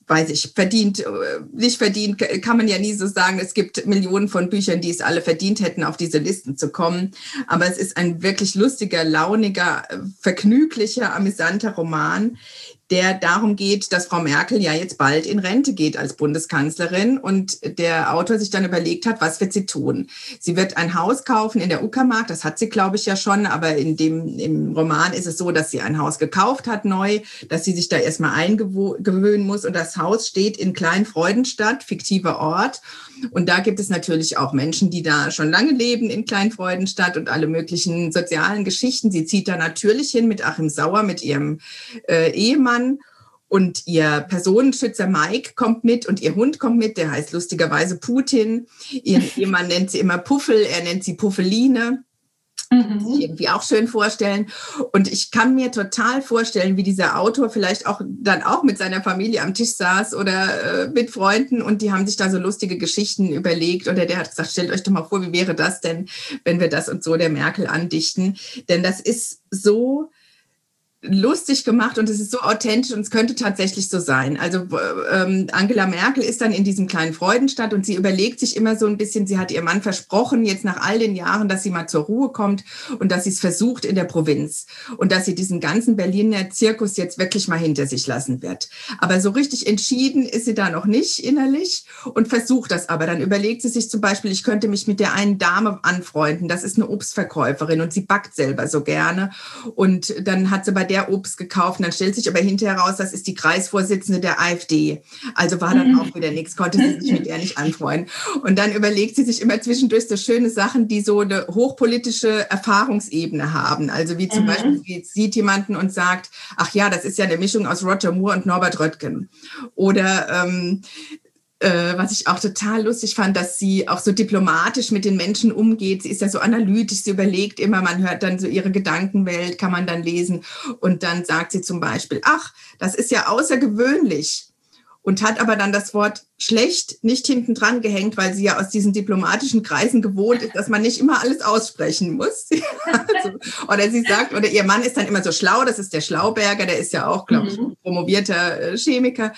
nicht verdient, kann man ja nie so sagen. Es gibt Millionen von Büchern, die es alle verdient hätten, auf diese Listen zu kommen. Aber es ist ein wirklich lustiger, launiger, vergnüglicher, amüsanter Roman, der darum geht, dass Frau Merkel ja jetzt bald in Rente geht als Bundeskanzlerin und der Autor sich dann überlegt hat, was wird sie tun? Sie wird ein Haus kaufen in der Uckermark, das hat sie, glaube ich, ja schon, aber im Roman ist es so, dass sie ein Haus gekauft hat neu, dass sie sich da erstmal eingewöhnen muss und das Haus steht in Kleinfreudenstadt, fiktiver Ort. Und da gibt es natürlich auch Menschen, die da schon lange leben in Kleinfreudenstadt und alle möglichen sozialen Geschichten. Sie zieht da natürlich hin mit Achim Sauer, mit ihrem Ehemann. Und ihr Personenschützer Mike kommt mit und ihr Hund kommt mit, der heißt lustigerweise Putin. Ihren Ehemann nennt sie immer Puffel, er nennt sie Puffeline. Sich irgendwie auch schön vorstellen. Und ich kann mir total vorstellen, wie dieser Autor vielleicht auch dann auch mit seiner Familie am Tisch saß oder mit Freunden und die haben sich da so lustige Geschichten überlegt oder der hat gesagt, stellt euch doch mal vor, wie wäre das denn, wenn wir das und so der Merkel andichten. Denn das ist so lustig gemacht und es ist so authentisch und es könnte tatsächlich so sein. Also Angela Merkel ist dann in diesem kleinen Freudenstadt und sie überlegt sich immer so ein bisschen, sie hat ihrem Mann versprochen, jetzt nach all den Jahren, dass sie mal zur Ruhe kommt und dass sie es versucht in der Provinz und dass sie diesen ganzen Berliner Zirkus jetzt wirklich mal hinter sich lassen wird. Aber so richtig entschieden ist sie da noch nicht innerlich und versucht das aber. Dann überlegt sie sich zum Beispiel, ich könnte mich mit der einen Dame anfreunden, das ist eine Obstverkäuferin und sie backt selber so gerne und dann hat sie bei der Obst gekauft. Und dann stellt sich aber hinterher raus, das ist die Kreisvorsitzende der AfD. Also war dann auch wieder nichts, konnte sie sich mit der nicht anfreunden. Und dann überlegt sie sich immer zwischendurch so schöne Sachen, die so eine hochpolitische Erfahrungsebene haben. Also wie zum Beispiel, sie sieht jemanden und sagt, ach ja, das ist ja eine Mischung aus Roger Moore und Norbert Röttgen. Oder was ich auch total lustig fand, dass sie auch so diplomatisch mit den Menschen umgeht. Sie ist ja so analytisch, sie überlegt immer, man hört dann so ihre Gedankenwelt, kann man dann lesen. Und dann sagt sie zum Beispiel, ach, das ist ja außergewöhnlich. Und hat aber dann das Wort schlecht nicht hinten dran gehängt, weil sie ja aus diesen diplomatischen Kreisen gewohnt ist, dass man nicht immer alles aussprechen muss. Also, oder sie sagt, oder ihr Mann ist dann immer so schlau, das ist der Schlauberger, der ist ja auch, glaube ich, promovierter Chemiker.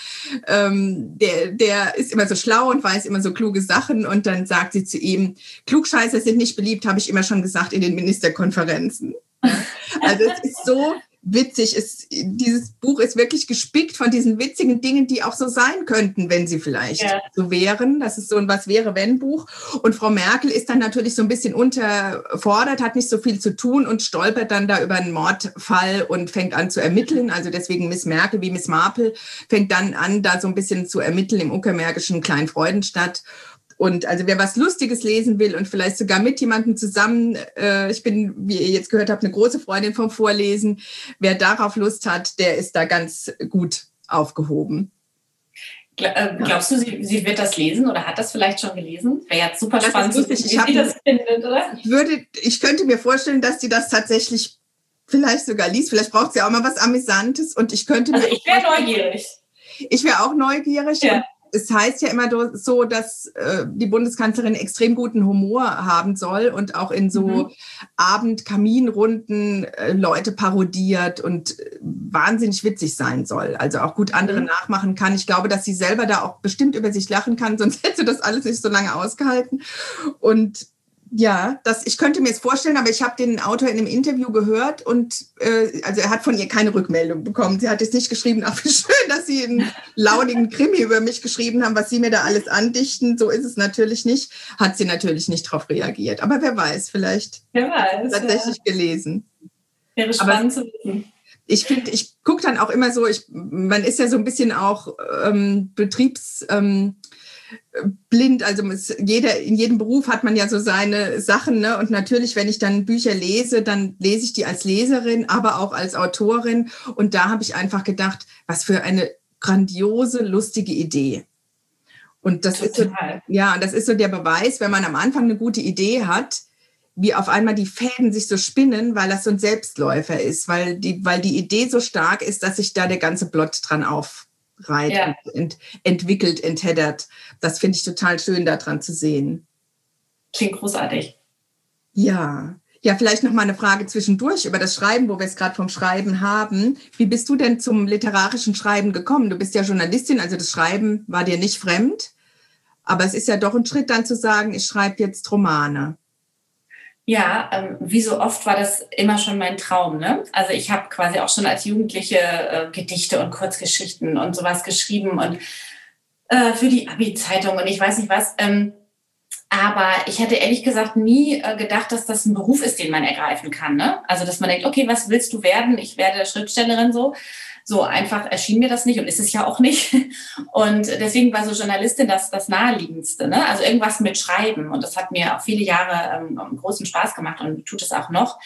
Der ist immer so schlau und weiß immer so kluge Sachen. Und dann sagt sie zu ihm, Klugscheißer sind nicht beliebt, habe ich immer schon gesagt in den Ministerkonferenzen. Also es ist so witzig. Dieses Buch ist wirklich gespickt von diesen witzigen Dingen, die auch so sein könnten, wenn sie vielleicht so wären. Das ist so ein Was-wäre-wenn-Buch. Und Frau Merkel ist dann natürlich so ein bisschen unterfordert, hat nicht so viel zu tun und stolpert dann da über einen Mordfall und fängt an zu ermitteln. Also deswegen Miss Merkel wie Miss Marple fängt dann an, da so ein bisschen zu ermitteln im uckermärkischen Kleinfreudenstadt. Und also wer was Lustiges lesen will und vielleicht sogar mit jemandem zusammen, ich bin, wie ihr jetzt gehört habt, eine große Freundin vom Vorlesen, wer darauf Lust hat, der ist da ganz gut aufgehoben. Glaubst du, sie wird das lesen oder hat das vielleicht schon gelesen? Wäre jetzt super spannend, wie sie das findet, oder? Ich könnte mir vorstellen, dass sie das tatsächlich vielleicht sogar liest. Vielleicht braucht sie auch mal was Amüsantes und ich könnte mir ich wäre neugierig. Ich wäre auch neugierig. Ja. Es heißt ja immer so, dass die Bundeskanzlerin extrem guten Humor haben soll und auch in so Abendkaminrunden Leute parodiert und wahnsinnig witzig sein soll. Also auch gut andere nachmachen kann. Ich glaube, dass sie selber da auch bestimmt über sich lachen kann, sonst hätte sie das alles nicht so lange ausgehalten. Und Ja, ich könnte mir es vorstellen, aber ich habe den Autor in einem Interview gehört und also er hat von ihr keine Rückmeldung bekommen. Sie hat jetzt nicht geschrieben, ach wie schön, dass Sie einen launigen Krimi über mich geschrieben haben, was Sie mir da alles andichten. So ist es natürlich nicht. Hat sie natürlich nicht darauf reagiert. Aber wer weiß, vielleicht tatsächlich gelesen. Wäre spannend zu wissen. Ich finde, ich gucke dann auch immer so, man ist ja so ein bisschen auch blind, also in jedem Beruf hat man ja so seine Sachen, ne? Und natürlich, wenn ich dann Bücher lese, dann lese ich die als Leserin, aber auch als Autorin. Und da habe ich einfach gedacht, was für eine grandiose, lustige Idee. Und das ist so der Beweis, wenn man am Anfang eine gute Idee hat, wie auf einmal die Fäden sich so spinnen, weil das so ein Selbstläufer ist, weil die Idee so stark ist, dass sich da der ganze Plot dran aufreiht und entwickelt, entheddert. Das finde ich total schön, daran zu sehen. Klingt großartig. Ja, vielleicht noch mal eine Frage zwischendurch über das Schreiben, wo wir es gerade vom Schreiben haben. Wie bist du denn zum literarischen Schreiben gekommen? Du bist ja Journalistin, also das Schreiben war dir nicht fremd, aber es ist ja doch ein Schritt dann zu sagen, ich schreibe jetzt Romane. Ja, wie so oft war das immer schon mein Traum, ne? Also ich habe quasi auch schon als Jugendliche Gedichte und Kurzgeschichten und sowas geschrieben und für die Abi-Zeitung und ich weiß nicht was. Aber ich hätte ehrlich gesagt nie gedacht, dass das ein Beruf ist, den man ergreifen kann, ne? Also dass man denkt, okay, was willst du werden? Ich werde Schriftstellerin so. So einfach erschien mir das nicht und ist es ja auch nicht. Und deswegen war so Journalistin das Naheliegendste, ne? Also irgendwas mit Schreiben. Und das hat mir auch viele Jahre großen Spaß gemacht und tut es auch noch.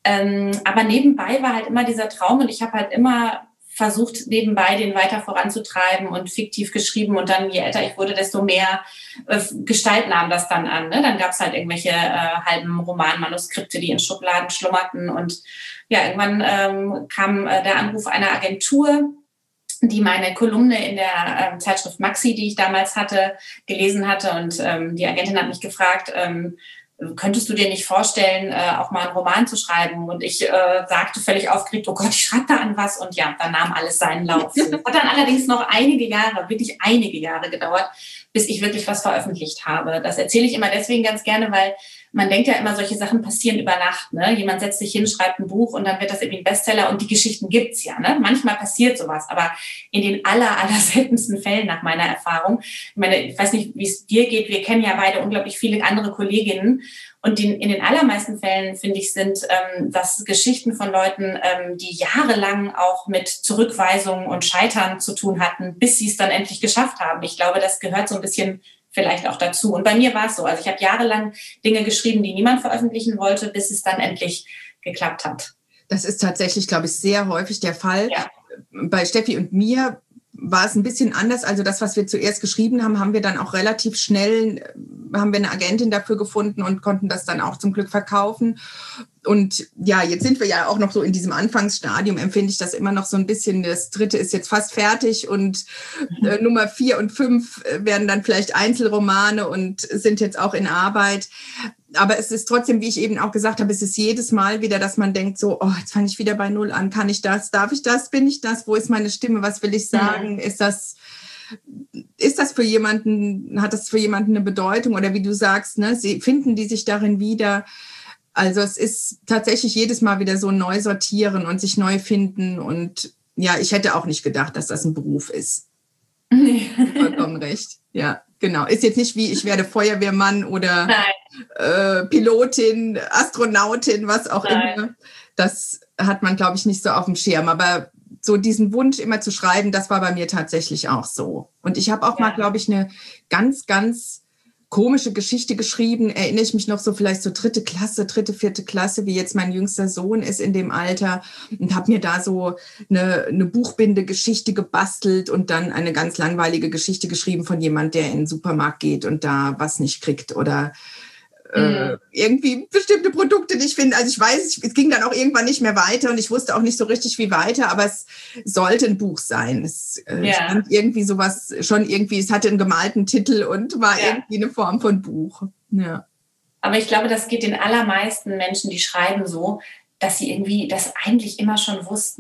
Aber nebenbei war halt immer dieser Traum und ich habe halt immer versucht, nebenbei den weiter voranzutreiben und fiktiv geschrieben. Und dann, je älter ich wurde, desto mehr Gestalt nahm das dann an. Ne? Dann gab es halt irgendwelche halben Romanmanuskripte, die in Schubladen schlummerten. Und ja, irgendwann kam der Anruf einer Agentur, die meine Kolumne in der Zeitschrift Maxi, die ich damals hatte, gelesen hatte. Und die Agentin hat mich gefragt, könntest du dir nicht vorstellen, auch mal einen Roman zu schreiben? Und ich sagte völlig aufgeregt, oh Gott, ich schreibe da an was. Und ja, dann nahm alles seinen Lauf. Das hat dann allerdings noch wirklich einige Jahre gedauert, bis ich wirklich was veröffentlicht habe. Das erzähle ich immer deswegen ganz gerne, weil man denkt ja immer, solche Sachen passieren über Nacht. Ne? Jemand setzt sich hin, schreibt ein Buch und dann wird das irgendwie ein Bestseller und die Geschichten gibt's ja. Ne? Manchmal passiert sowas, aber in den aller seltensten Fällen nach meiner Erfahrung. Ich weiß nicht, wie es dir geht. Wir kennen ja beide unglaublich viele andere Kolleginnen. Und in den allermeisten Fällen, finde ich, sind das Geschichten von Leuten, die jahrelang auch mit Zurückweisungen und Scheitern zu tun hatten, bis sie es dann endlich geschafft haben. Ich glaube, das gehört so ein bisschen vielleicht auch dazu. Und bei mir war es so. Also ich habe jahrelang Dinge geschrieben, die niemand veröffentlichen wollte, bis es dann endlich geklappt hat. Das ist tatsächlich, glaube ich, sehr häufig der Fall. Ja. Bei Steffi und mir war es ein bisschen anders. Also das, was wir zuerst geschrieben haben, haben wir dann auch relativ schnell, haben wir eine Agentin dafür gefunden und konnten das dann auch zum Glück verkaufen. Und ja, jetzt sind wir ja auch noch so in diesem Anfangsstadium, empfinde ich das immer noch so ein bisschen. Das dritte ist jetzt fast fertig und Nummer 4 und 5 werden dann vielleicht Einzelromane und sind jetzt auch in Arbeit. Aber es ist trotzdem, wie ich eben auch gesagt habe, es ist jedes Mal wieder, dass man denkt so, oh, jetzt fange ich wieder bei Null an. Kann ich das? Darf ich das? Bin ich das? Wo ist meine Stimme? Was will ich sagen? Ist das für jemanden, hat das für jemanden eine Bedeutung? Oder wie du sagst, ne, finden die sich darin wieder? Also es ist tatsächlich jedes Mal wieder so neu sortieren und sich neu finden. Und ja, ich hätte auch nicht gedacht, dass das ein Beruf ist. Nee. Vollkommen recht. Ja, genau. Ist jetzt nicht wie, ich werde Feuerwehrmann oder Pilotin, Astronautin, was auch immer. Das hat man, glaube ich, nicht so auf dem Schirm. Aber so diesen Wunsch immer zu schreiben, das war bei mir tatsächlich auch so. Und ich habe auch mal, glaube ich, eine ganz, ganz komische Geschichte geschrieben, erinnere ich mich noch so vielleicht so 3., 4. Klasse, wie jetzt mein jüngster Sohn ist in dem Alter und habe mir da so eine Buchbinde-Geschichte gebastelt und dann eine ganz langweilige Geschichte geschrieben von jemand, der in den Supermarkt geht und da was nicht kriegt oder irgendwie bestimmte Produkte nicht finden. Also ich weiß, es ging dann auch irgendwann nicht mehr weiter und ich wusste auch nicht so richtig, wie weiter, aber es sollte ein Buch sein. Es stand irgendwie sowas, schon irgendwie, es hatte einen gemalten Titel und war irgendwie eine Form von Buch. Ja. Aber ich glaube, das geht den allermeisten Menschen, die schreiben so, dass sie irgendwie das eigentlich immer schon wussten.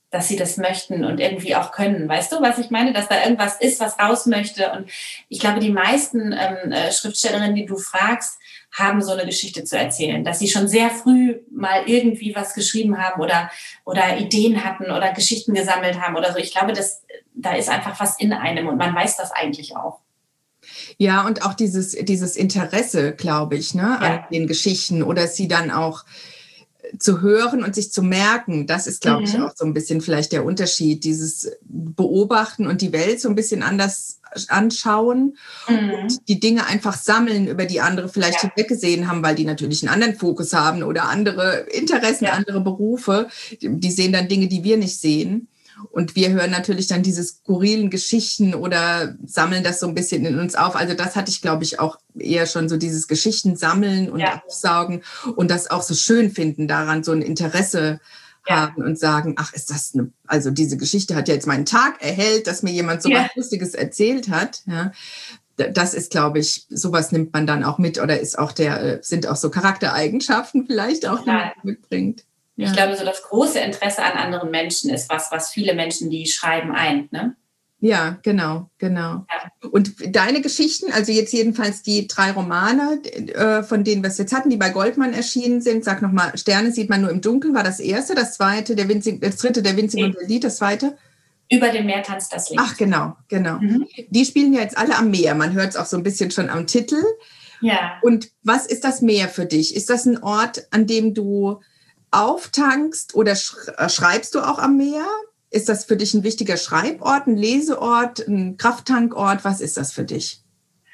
dass sie das möchten und irgendwie auch können. Weißt du, was ich meine? Dass da irgendwas ist, was raus möchte. Und ich glaube, die meisten Schriftstellerinnen, die du fragst, haben so eine Geschichte zu erzählen, dass sie schon sehr früh mal irgendwie was geschrieben haben oder Ideen hatten oder Geschichten gesammelt haben oder so. Ich glaube, da ist einfach was in einem und man weiß das eigentlich auch. Ja, und auch dieses Interesse, glaube ich, ne, an den Geschichten oder sie dann auch zu hören und sich zu merken, das ist, glaube ich, auch so ein bisschen vielleicht der Unterschied, dieses Beobachten und die Welt so ein bisschen anders anschauen und die Dinge einfach sammeln, über die andere vielleicht hinweggesehen haben, weil die natürlich einen anderen Fokus haben oder andere Interessen, andere Berufe. Die sehen dann Dinge, die wir nicht sehen. Und wir hören natürlich dann diese skurrilen Geschichten oder sammeln das so ein bisschen in uns auf. Also das hatte ich, glaube ich, auch eher schon so dieses Geschichten sammeln und aufsaugen und das auch so schön finden, daran so ein Interesse haben und sagen, ach, ist das also diese Geschichte hat ja jetzt meinen Tag erhellt, dass mir jemand so was Lustiges erzählt hat. Ja. Das ist, glaube ich, sowas nimmt man dann auch mit oder ist auch sind auch so Charaktereigenschaften vielleicht auch, die man mitbringt. Ja. Ich glaube, so das große Interesse an anderen Menschen ist was viele Menschen, die schreiben, eint, ne? Ja, genau. Ja. Und deine Geschichten, also jetzt jedenfalls die 3 Romane, von denen wir es jetzt hatten, die bei Goldmann erschienen sind, sag nochmal, Sterne sieht man nur im Dunkeln, war das erste, das zweite, das dritte, der Winzige und der Lied, das zweite? Über dem Meer tanzt das Licht. Ach, genau. Die spielen ja jetzt alle am Meer, man hört es auch so ein bisschen schon am Titel. Ja. Und was ist das Meer für dich? Ist das ein Ort, an dem du auftankst oder schreibst du auch am Meer? Ist das für dich ein wichtiger Schreibort, ein Leseort, ein Krafttankort? Was ist das für dich?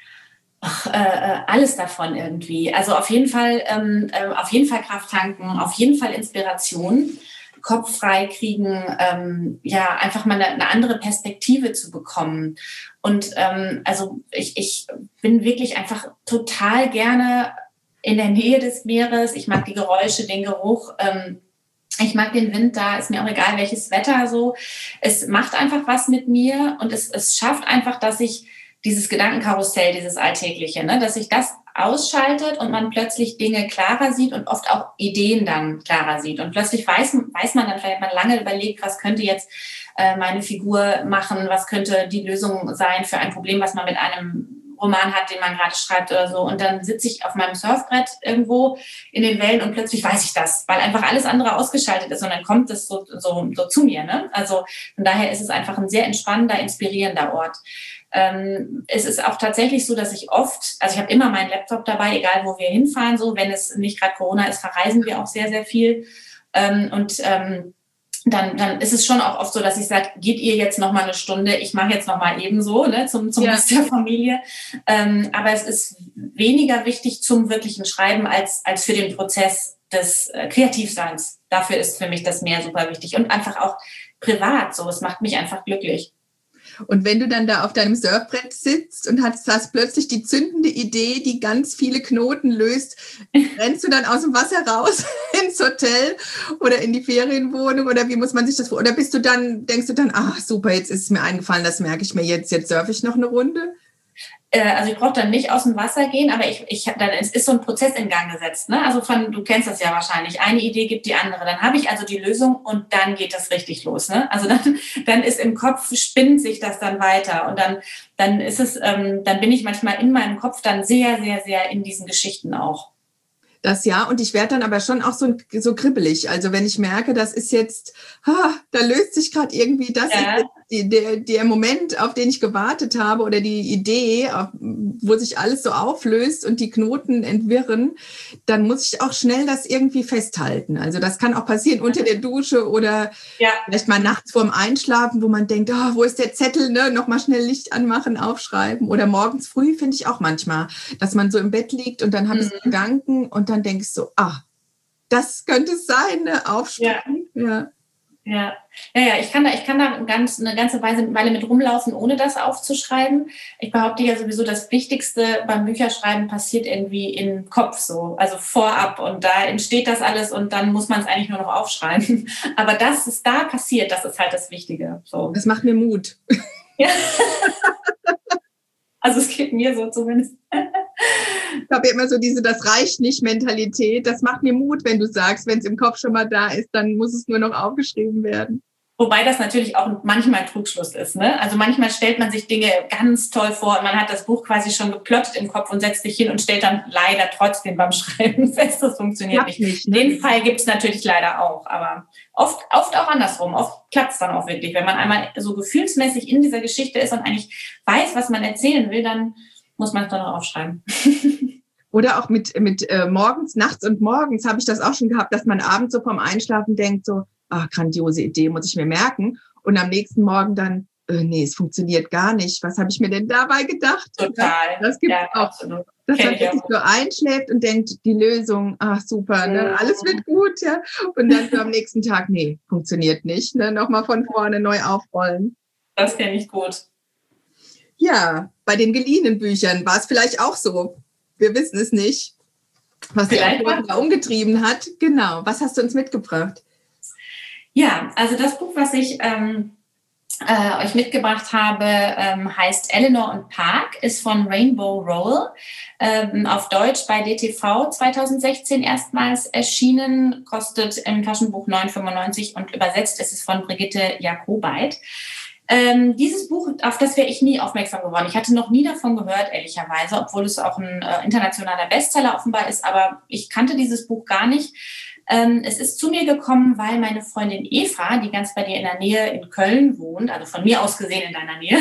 Alles davon irgendwie. Also auf jeden Fall Krafttanken, auf jeden Fall Inspiration, Kopf frei kriegen, einfach mal eine andere Perspektive zu bekommen. Und also ich bin wirklich einfach total gerne in der Nähe des Meeres. Ich mag die Geräusche, den Geruch. Ich mag den Wind da. Ist mir auch egal, welches Wetter so. Es macht einfach was mit mir und es schafft einfach, dass ich dieses Gedankenkarussell, dieses Alltägliche, ne, dass sich das ausschaltet und man plötzlich Dinge klarer sieht und oft auch Ideen dann klarer sieht. Und plötzlich weiß man dann, vielleicht man lange überlegt, was könnte jetzt meine Figur machen, was könnte die Lösung sein für ein Problem, was man mit einem Roman hat, den man gerade schreibt oder so. Und dann sitze ich auf meinem Surfbrett irgendwo in den Wellen und plötzlich weiß ich das, weil einfach alles andere ausgeschaltet ist und dann kommt es so zu mir. Ne? Also von daher ist es einfach ein sehr entspannender, inspirierender Ort. Es ist auch tatsächlich so, dass ich oft, also ich habe immer meinen Laptop dabei, egal wo wir hinfahren, so wenn es nicht gerade Corona ist, verreisen wir auch sehr, sehr viel. Dann ist es schon auch oft so, dass ich sage, geht ihr jetzt noch mal eine Stunde, ich mache jetzt noch mal ebenso, ne, zum Rest der Familie. Aber es ist weniger wichtig zum wirklichen Schreiben als für den Prozess des Kreativseins. Dafür ist für mich das Meer super wichtig und einfach auch privat so. Es macht mich einfach glücklich. Und wenn du dann da auf deinem Surfbrett sitzt und hast plötzlich die zündende Idee, die ganz viele Knoten löst, rennst du dann aus dem Wasser raus ins Hotel oder in die Ferienwohnung oder wie muss man sich das vor? Oder denkst du dann, ach super, jetzt ist es mir eingefallen, das merke ich mir jetzt surfe ich noch eine Runde? Also ich brauche dann nicht aus dem Wasser gehen, aber es ist so ein Prozess in Gang gesetzt. Ne? Also du kennst das ja wahrscheinlich. Eine Idee gibt die andere. Dann habe ich also die Lösung und dann geht das richtig los. Ne? Also dann ist im Kopf, spinnt sich das dann weiter. Und dann ist es, dann bin ich manchmal in meinem Kopf dann sehr, sehr, sehr in diesen Geschichten auch. Das ja, und ich werde dann aber schon auch so kribbelig. Also wenn ich merke, das ist jetzt, da löst sich gerade irgendwie das, der Moment, auf den ich gewartet habe oder die Idee, wo sich alles so auflöst und die Knoten entwirren, dann muss ich auch schnell das irgendwie festhalten. Also das kann auch passieren unter der Dusche oder vielleicht mal nachts vorm Einschlafen, wo man denkt, wo ist der Zettel, ne? Nochmal schnell Licht anmachen, aufschreiben. Oder morgens früh finde ich auch manchmal, dass man so im Bett liegt und dann habe ich Gedanken und dann denkst du, das könnte es sein, ne? Aufschreiben. Ja, ich kann da eine ganze Weile mit rumlaufen, ohne das aufzuschreiben. Ich behaupte ja sowieso, das Wichtigste beim Bücherschreiben passiert irgendwie im Kopf so, also vorab und da entsteht das alles und dann muss man es eigentlich nur noch aufschreiben. Aber dass es da passiert, das ist halt das Wichtige. So. Das macht mir Mut. Ja. Also es geht mir so zumindest. Ich habe ja immer so das reicht nicht Mentalität. Das macht mir Mut, wenn du sagst, wenn es im Kopf schon mal da ist, dann muss es nur noch aufgeschrieben werden. Wobei das natürlich auch manchmal Trugschluss ist. Ne? Also manchmal stellt man sich Dinge ganz toll vor und man hat das Buch quasi schon geplottet im Kopf und setzt sich hin und stellt dann leider trotzdem beim Schreiben fest, das funktioniert nicht. Ne? Den Fall gibt es natürlich leider auch, aber oft auch andersrum. Oft klappt es dann auch wirklich. Wenn man einmal so gefühlsmäßig in dieser Geschichte ist und eigentlich weiß, was man erzählen will, dann muss man es dann auch aufschreiben. Oder auch mit morgens, nachts und morgens habe ich das auch schon gehabt, dass man abends so vorm Einschlafen denkt, so, grandiose Idee, muss ich mir merken. Und am nächsten Morgen dann, nee, es funktioniert gar nicht. Was habe ich mir denn dabei gedacht? Total. Das gibt es auch. Absolut. Dass man wirklich so einschläft und denkt, die Lösung, super, ne, alles wird gut, ja. Und dann so am nächsten Tag, nee, funktioniert nicht, ne, nochmal von vorne neu aufrollen. Das kenne ich gut. Ja, bei den geliehenen Büchern war es vielleicht auch so. Wir wissen es nicht, was die Autorin da umgetrieben hat. Genau. Was hast du uns mitgebracht? Ja, also das Buch, was ich euch mitgebracht habe, heißt Eleanor und Park, ist von Rainbow Rowell, auf Deutsch bei DTV 2016 erstmals erschienen, kostet im Taschenbuch 9,95 und übersetzt ist es von Brigitte Jakobait. Dieses Buch, auf das wäre ich nie aufmerksam geworden. Ich hatte noch nie davon gehört, ehrlicherweise, obwohl es auch ein internationaler Bestseller offenbar ist, aber ich kannte dieses Buch gar nicht. Es ist zu mir gekommen, weil meine Freundin Eva, die ganz bei dir in der Nähe in Köln wohnt, also von mir aus gesehen in deiner Nähe,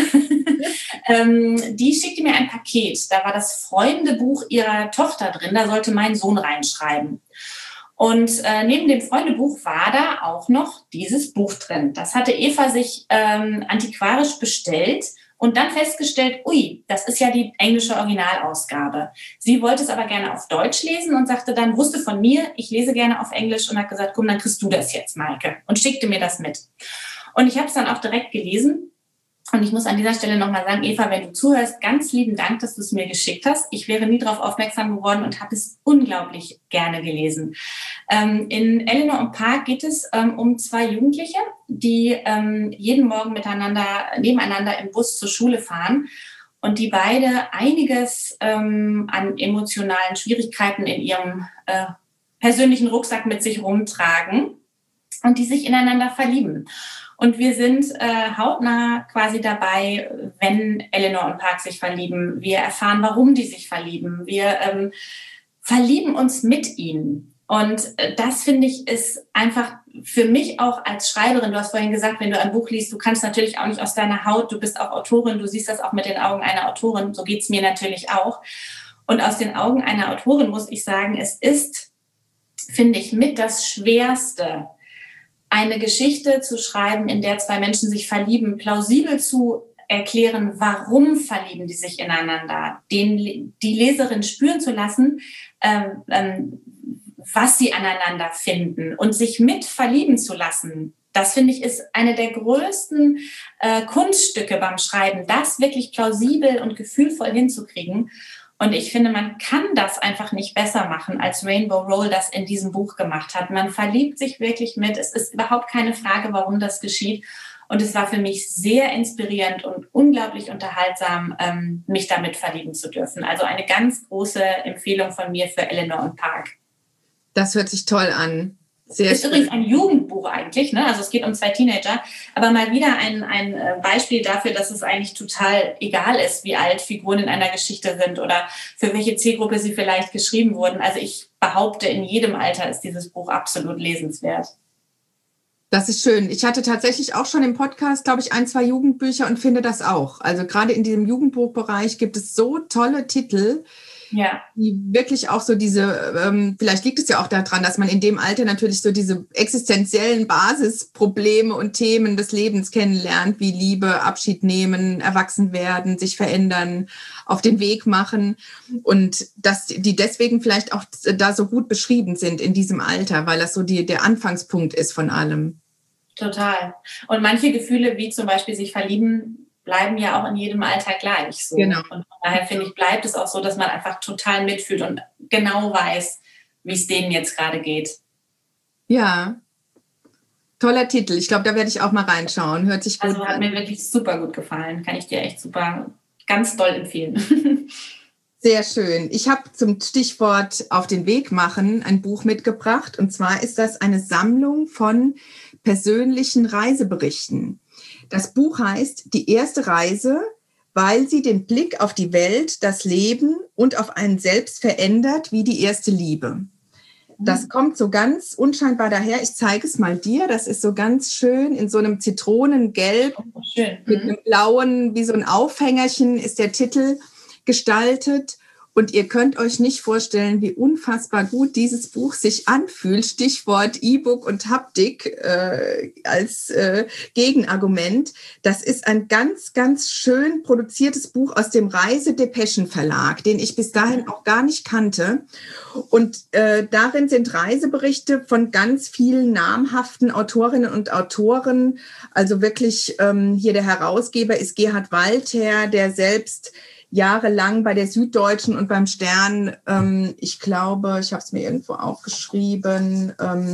die schickte mir ein Paket. Da war das Freundebuch ihrer Tochter drin, da sollte mein Sohn reinschreiben. Und neben dem Freundebuch war da auch noch dieses Buch drin. Das hatte Eva sich antiquarisch bestellt und dann festgestellt, ui, das ist ja die englische Originalausgabe. Sie wollte es aber gerne auf Deutsch lesen und sagte dann, wusste von mir, ich lese gerne auf Englisch und hat gesagt, komm, dann kriegst du das jetzt, Maike. Und schickte mir das mit. Und ich habe es dann auch direkt gelesen. Und ich muss an dieser Stelle nochmal sagen, Eva, wenn du zuhörst, ganz lieben Dank, dass du es mir geschickt hast. Ich wäre nie darauf aufmerksam geworden und habe es unglaublich gerne gelesen. In Eleanor und Park geht es um zwei Jugendliche, die jeden Morgen nebeneinander im Bus zur Schule fahren und die beide einiges an emotionalen Schwierigkeiten in ihrem persönlichen Rucksack mit sich rumtragen und die sich ineinander verlieben. Und wir sind hautnah quasi dabei, wenn Eleanor und Park sich verlieben. Wir erfahren, warum die sich verlieben. Wir verlieben uns mit ihnen. Und das, finde ich, ist einfach für mich auch als Schreiberin, du hast vorhin gesagt, wenn du ein Buch liest, du kannst natürlich auch nicht aus deiner Haut, du bist auch Autorin, du siehst das auch mit den Augen einer Autorin, so geht's mir natürlich auch. Und aus den Augen einer Autorin muss ich sagen, es ist, finde ich, mit das Schwerste, eine Geschichte zu schreiben, in der zwei Menschen sich verlieben, plausibel zu erklären, warum verlieben die sich ineinander, die Leserin spüren zu lassen, was sie aneinander finden und sich mit verlieben zu lassen. Das, finde ich, ist eine der größten Kunststücke beim Schreiben, das wirklich plausibel und gefühlvoll hinzukriegen. Und ich finde, man kann das einfach nicht besser machen, als Rainbow Rowell das in diesem Buch gemacht hat. Man verliebt sich wirklich mit. Es ist überhaupt keine Frage, warum das geschieht. Und es war für mich sehr inspirierend und unglaublich unterhaltsam, mich damit verlieben zu dürfen. Also eine ganz große Empfehlung von mir für Eleanor und Park. Das hört sich toll an. Sehr ist übrigens ein Jugendbuch eigentlich, ne? Also es geht um zwei Teenager, aber mal wieder ein Beispiel dafür, dass es eigentlich total egal ist, wie alt Figuren in einer Geschichte sind oder für welche Zielgruppe sie vielleicht geschrieben wurden. Also ich behaupte, in jedem Alter ist dieses Buch absolut lesenswert. Das ist schön. Ich hatte tatsächlich auch schon im Podcast, glaube ich, 1, 2 Jugendbücher und finde das auch. Also gerade in diesem Jugendbuchbereich gibt es so tolle Titel, ja, die wirklich auch so diese, vielleicht liegt es ja auch daran, dass man in dem Alter natürlich so diese existenziellen Basisprobleme und Themen des Lebens kennenlernt, wie Liebe, Abschied nehmen, erwachsen werden, sich verändern, auf den Weg machen und dass die deswegen vielleicht auch da so gut beschrieben sind in diesem Alter, weil das so der Anfangspunkt ist von allem. Total. Und manche Gefühle, wie zum Beispiel sich verlieben, bleiben ja auch in jedem Alter gleich so. Genau. Und von daher, finde ich, bleibt es auch so, dass man einfach total mitfühlt und genau weiß, wie es denen jetzt gerade geht. Ja, toller Titel. Ich glaube, da werde ich auch mal reinschauen. Hört sich gut an. Also hat mir wirklich super gut gefallen. Kann ich dir echt super, ganz doll empfehlen. Sehr schön. Ich habe zum Stichwort auf den Weg machen ein Buch mitgebracht. Und zwar ist das eine Sammlung von persönlichen Reiseberichten. Das Buch heißt Die erste Reise, weil sie den Blick auf die Welt, das Leben und auf einen selbst verändert wie die erste Liebe. Das kommt so ganz unscheinbar daher. Ich zeige es mal dir. Das ist so ganz schön in so einem Zitronengelb mit einem blauen, wie so ein Aufhängerchen ist der Titel gestaltet. Und ihr könnt euch nicht vorstellen, wie unfassbar gut dieses Buch sich anfühlt. Stichwort E-Book und Haptik als Gegenargument. Das ist ein ganz, ganz schön produziertes Buch aus dem Reisedepeschen Verlag, den ich bis dahin auch gar nicht kannte. Und darin sind Reiseberichte von ganz vielen namhaften Autorinnen und Autoren. Also wirklich hier der Herausgeber ist Gerhard Walther, der selbst jahrelang bei der Süddeutschen und beim Stern, ich glaube, ich habe es mir irgendwo aufgeschrieben,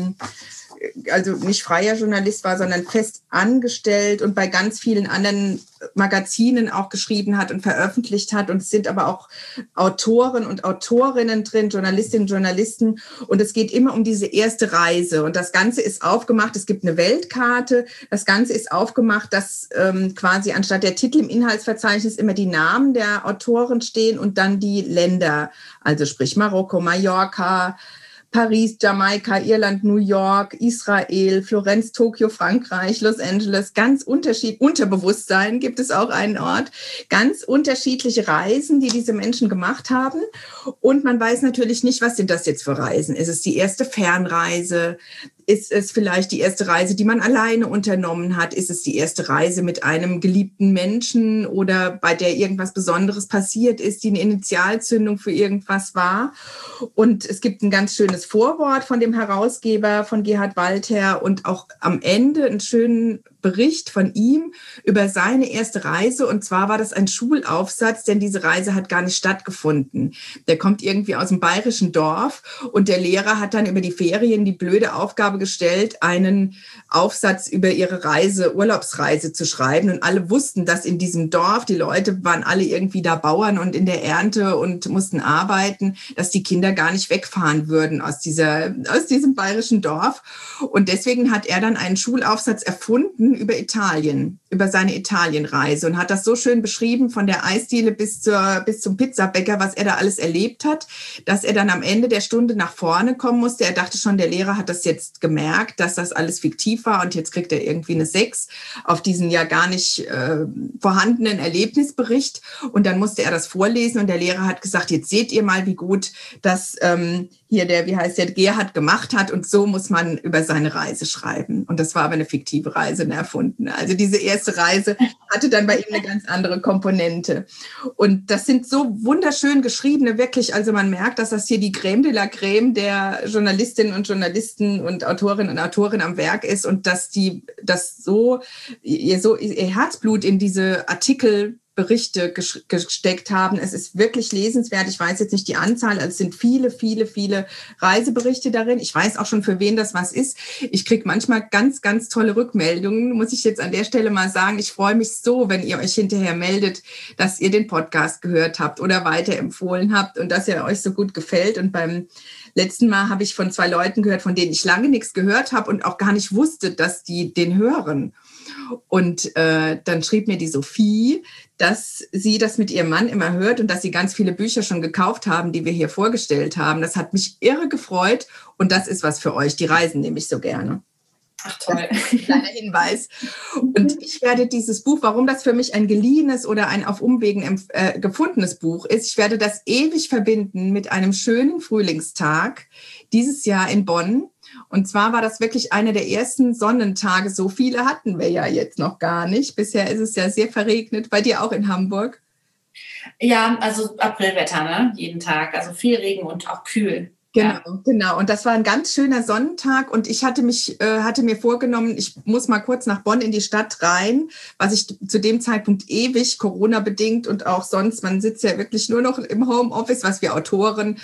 also nicht freier Journalist war, sondern fest angestellt und bei ganz vielen anderen Magazinen auch geschrieben hat und veröffentlicht hat. Und es sind aber auch Autoren und Autorinnen drin, Journalistinnen und Journalisten. Und es geht immer um diese erste Reise. Und das Ganze ist aufgemacht, es gibt eine Weltkarte. Das Ganze ist aufgemacht, dass quasi anstatt der Titel im Inhaltsverzeichnis immer die Namen der Autoren stehen und dann die Länder. Also sprich Marokko, Mallorca, Paris, Jamaika, Irland, New York, Israel, Florenz, Tokio, Frankreich, Los Angeles, ganz Unterbewusstsein gibt es auch einen Ort, ganz unterschiedliche Reisen, die diese Menschen gemacht haben. Und man weiß natürlich nicht, was sind das jetzt für Reisen? Ist es die erste Fernreise? Ist es vielleicht die erste Reise, die man alleine unternommen hat? Ist es die erste Reise mit einem geliebten Menschen oder bei der irgendwas Besonderes passiert ist, die eine Initialzündung für irgendwas war? Und es gibt ein ganz schönes Vorwort von dem Herausgeber, von Gerhard Walther und auch am Ende einen schönen Bericht von ihm über seine erste Reise. Und zwar war das ein Schulaufsatz, denn diese Reise hat gar nicht stattgefunden. Der kommt irgendwie aus dem bayerischen Dorf und der Lehrer hat dann über die Ferien die blöde Aufgabe gestellt, einen Aufsatz über ihre Reise, Urlaubsreise zu schreiben. Und alle wussten, dass in diesem Dorf, die Leute waren alle irgendwie da Bauern und in der Ernte und mussten arbeiten, dass die Kinder gar nicht wegfahren würden aus diesem bayerischen Dorf. Und deswegen hat er dann einen Schulaufsatz erfunden über Italien, über seine Italienreise und hat das so schön beschrieben von der Eisdiele bis zum Pizzabäcker, was er da alles erlebt hat, dass er dann am Ende der Stunde nach vorne kommen musste. Er dachte schon, der Lehrer hat das jetzt gemerkt, dass das alles fiktiv war und jetzt kriegt er irgendwie eine 6 auf diesen ja gar nicht vorhandenen Erlebnisbericht und dann musste er das vorlesen und der Lehrer hat gesagt, jetzt seht ihr mal, wie gut das hier der Gerhard gemacht hat und so muss man über seine Reise schreiben. Und das war aber eine fiktive Reise, eine erfundene. Also diese erste Reise hatte dann bei ihm eine ganz andere Komponente. Und das sind so wunderschön geschriebene, wirklich, also man merkt, dass das hier die Crème de la Crème der Journalistinnen und Journalisten und Autorinnen und Autoren am Werk ist und dass die das so ihr Herzblut in diese Artikelberichte gesteckt haben. Es ist wirklich lesenswert. Ich weiß jetzt nicht die Anzahl, also es sind viele, viele, viele Reiseberichte darin. Ich weiß auch schon, für wen das was ist. Ich kriege manchmal ganz, ganz tolle Rückmeldungen, muss ich jetzt an der Stelle mal sagen. Ich freue mich so, wenn ihr euch hinterher meldet, dass ihr den Podcast gehört habt oder weiterempfohlen habt und dass er euch so gut gefällt. Und beim letzten Mal habe ich von 2 Leuten gehört, von denen ich lange nichts gehört habe und auch gar nicht wusste, dass die den hören. Und dann schrieb mir die Sophie, dass sie das mit ihrem Mann immer hört und dass sie ganz viele Bücher schon gekauft haben, die wir hier vorgestellt haben. Das hat mich irre gefreut und das ist was für euch. Die reisen nämlich so gerne. Ach toll. Kleiner Hinweis. Und ich werde dieses Buch, warum das für mich ein geliehenes oder ein auf Umwegen gefundenes Buch ist, ich werde das ewig verbinden mit einem schönen Frühlingstag dieses Jahr in Bonn. Und zwar war das wirklich einer der ersten Sonnentage. So viele hatten wir ja jetzt noch gar nicht. Bisher ist es ja sehr verregnet. Bei dir auch in Hamburg? Ja, also Aprilwetter, ne? Jeden Tag. Also viel Regen und auch kühl. Genau. Und das war ein ganz schöner Sonnentag. Und ich hatte mir vorgenommen, ich muss mal kurz nach Bonn in die Stadt rein, was ich zu dem Zeitpunkt ewig, Corona-bedingt und auch sonst, man sitzt ja wirklich nur noch im Homeoffice, was wir Autoren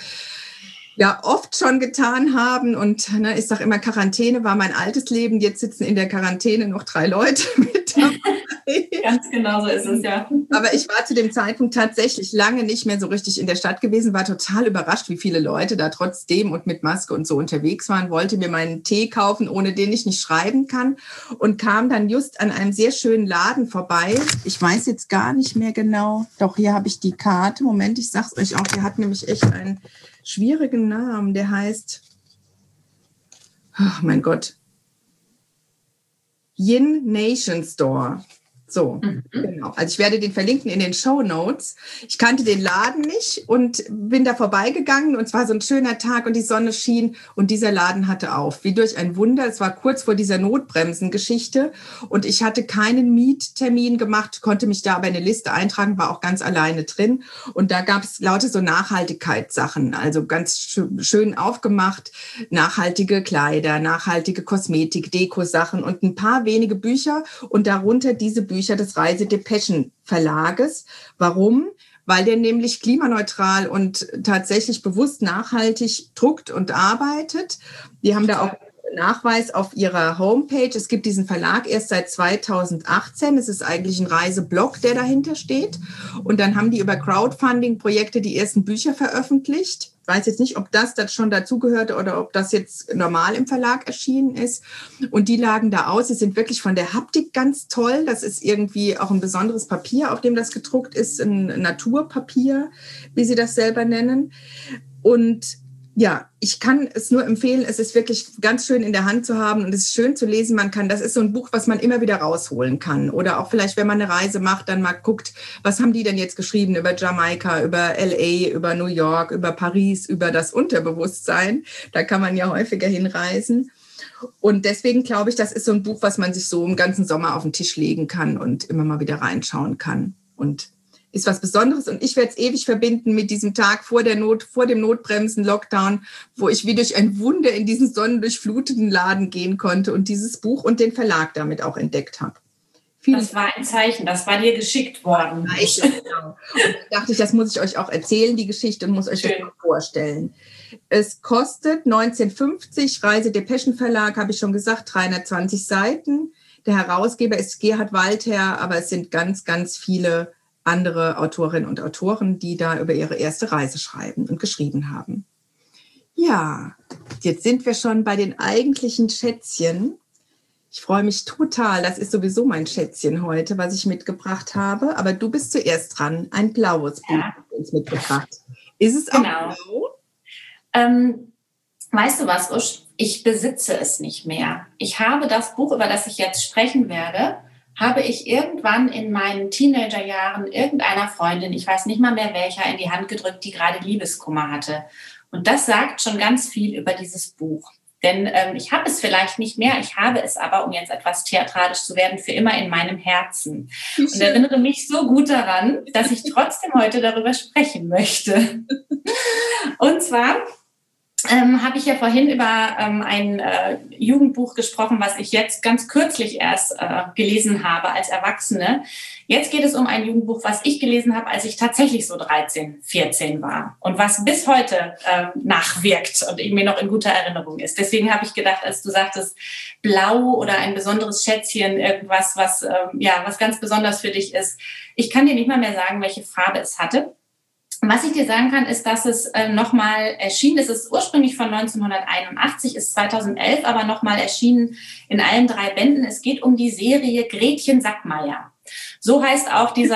ja oft schon getan haben. Und ich sage immer, Quarantäne war mein altes Leben. Jetzt sitzen in der Quarantäne noch 3 Leute mit dabei. Ganz genau so ist es, ja. Aber ich war zu dem Zeitpunkt tatsächlich lange nicht mehr so richtig in der Stadt gewesen, war total überrascht, wie viele Leute da trotzdem und mit Maske und so unterwegs waren, wollte mir meinen Tee kaufen, ohne den ich nicht schreiben kann und kam dann just an einem sehr schönen Laden vorbei. Ich weiß jetzt gar nicht mehr genau, doch hier habe ich die Karte. Moment, ich sag's euch auch, der hat nämlich echt einen schwierigen Namen, der heißt, oh mein Gott, Yin Nation Store. So, genau. Also ich werde den verlinken in den Shownotes. Ich kannte den Laden nicht und bin da vorbeigegangen und es war so ein schöner Tag und die Sonne schien und dieser Laden hatte auf. Wie durch ein Wunder. Es war kurz vor dieser Notbremsengeschichte und ich hatte keinen Miettermin gemacht, konnte mich da aber in eine Liste eintragen, war auch ganz alleine drin und da gab es lauter so Nachhaltigkeitssachen, also ganz schön aufgemacht, nachhaltige Kleider, nachhaltige Kosmetik, Dekosachen und ein paar wenige Bücher und darunter diese Bücher des Reisedepeschen Verlages. Warum? Weil der nämlich klimaneutral und tatsächlich bewusst nachhaltig druckt und arbeitet. Die haben da auch Nachweis auf ihrer Homepage. Es gibt diesen Verlag erst seit 2018. Es ist eigentlich ein Reiseblog, der dahinter steht. Und dann haben die über Crowdfunding-Projekte die ersten Bücher veröffentlicht. Ich weiß jetzt nicht, ob das schon dazugehörte oder ob das jetzt normal im Verlag erschienen ist. Und die lagen da aus. Sie sind wirklich von der Haptik ganz toll. Das ist irgendwie auch ein besonderes Papier, auf dem das gedruckt ist, ein Naturpapier, wie sie das selber nennen. Und ja, ich kann es nur empfehlen, es ist wirklich ganz schön in der Hand zu haben und es ist schön zu lesen. Das ist so ein Buch, was man immer wieder rausholen kann. Oder auch vielleicht, wenn man eine Reise macht, dann mal guckt, was haben die denn jetzt geschrieben über Jamaika, über LA, über New York, über Paris, über das Unterbewusstsein. Da kann man ja häufiger hinreisen. Und deswegen glaube ich, das ist so ein Buch, was man sich so im ganzen Sommer auf den Tisch legen kann und immer mal wieder reinschauen kann. Und ist was Besonderes und ich werde es ewig verbinden mit diesem Tag vor dem Notbremsen-Lockdown, wo ich wie durch ein Wunder in diesen sonnendurchfluteten Laden gehen konnte und dieses Buch und den Verlag damit auch entdeckt habe. Das war ein Zeichen, das war dir geschickt worden. Genau. Und da dachte ich, das muss ich euch auch erzählen, die Geschichte, und muss euch das mal vorstellen. Es kostet 19,50, Reisedepeschen Verlag, habe ich schon gesagt, 320 Seiten. Der Herausgeber ist Gerhard Walther, aber es sind ganz, ganz viele andere Autorinnen und Autoren, die da über ihre erste Reise schreiben und geschrieben haben. Ja, jetzt sind wir schon bei den eigentlichen Schätzchen. Ich freue mich total. Das ist sowieso mein Schätzchen heute, was ich mitgebracht habe. Aber du bist zuerst dran. Ein blaues Buch uns mitgebracht. Ist es auch blau? Weißt du was, Usch? Ich besitze es nicht mehr. Ich habe das Buch, über das ich jetzt sprechen werde, habe ich irgendwann in meinen Teenagerjahren irgendeiner Freundin, ich weiß nicht mal mehr welcher, in die Hand gedrückt, die gerade Liebeskummer hatte. Und das sagt schon ganz viel über dieses Buch. Denn ich habe es vielleicht nicht mehr, ich habe es aber, um jetzt etwas theatralisch zu werden, für immer in meinem Herzen. Und erinnere mich so gut daran, dass ich trotzdem heute darüber sprechen möchte. Und zwar habe ich ja vorhin über ein Jugendbuch gesprochen, was ich jetzt ganz kürzlich erst gelesen habe als Erwachsene. Jetzt geht es um ein Jugendbuch, was ich gelesen habe, als ich tatsächlich so 13, 14 war und was bis heute nachwirkt und mir noch in guter Erinnerung ist. Deswegen habe ich gedacht, als du sagtest, blau oder ein besonderes Schätzchen, irgendwas, was ganz besonders für dich ist. Ich kann dir nicht mal mehr sagen, welche Farbe es hatte. Was ich dir sagen kann, ist, dass es nochmal erschienen ist. Es ist ursprünglich von 1981, ist 2011, aber nochmal erschienen in allen 3 Bänden. Es geht um die Serie Gretchen Sackmeier. So heißt auch dieser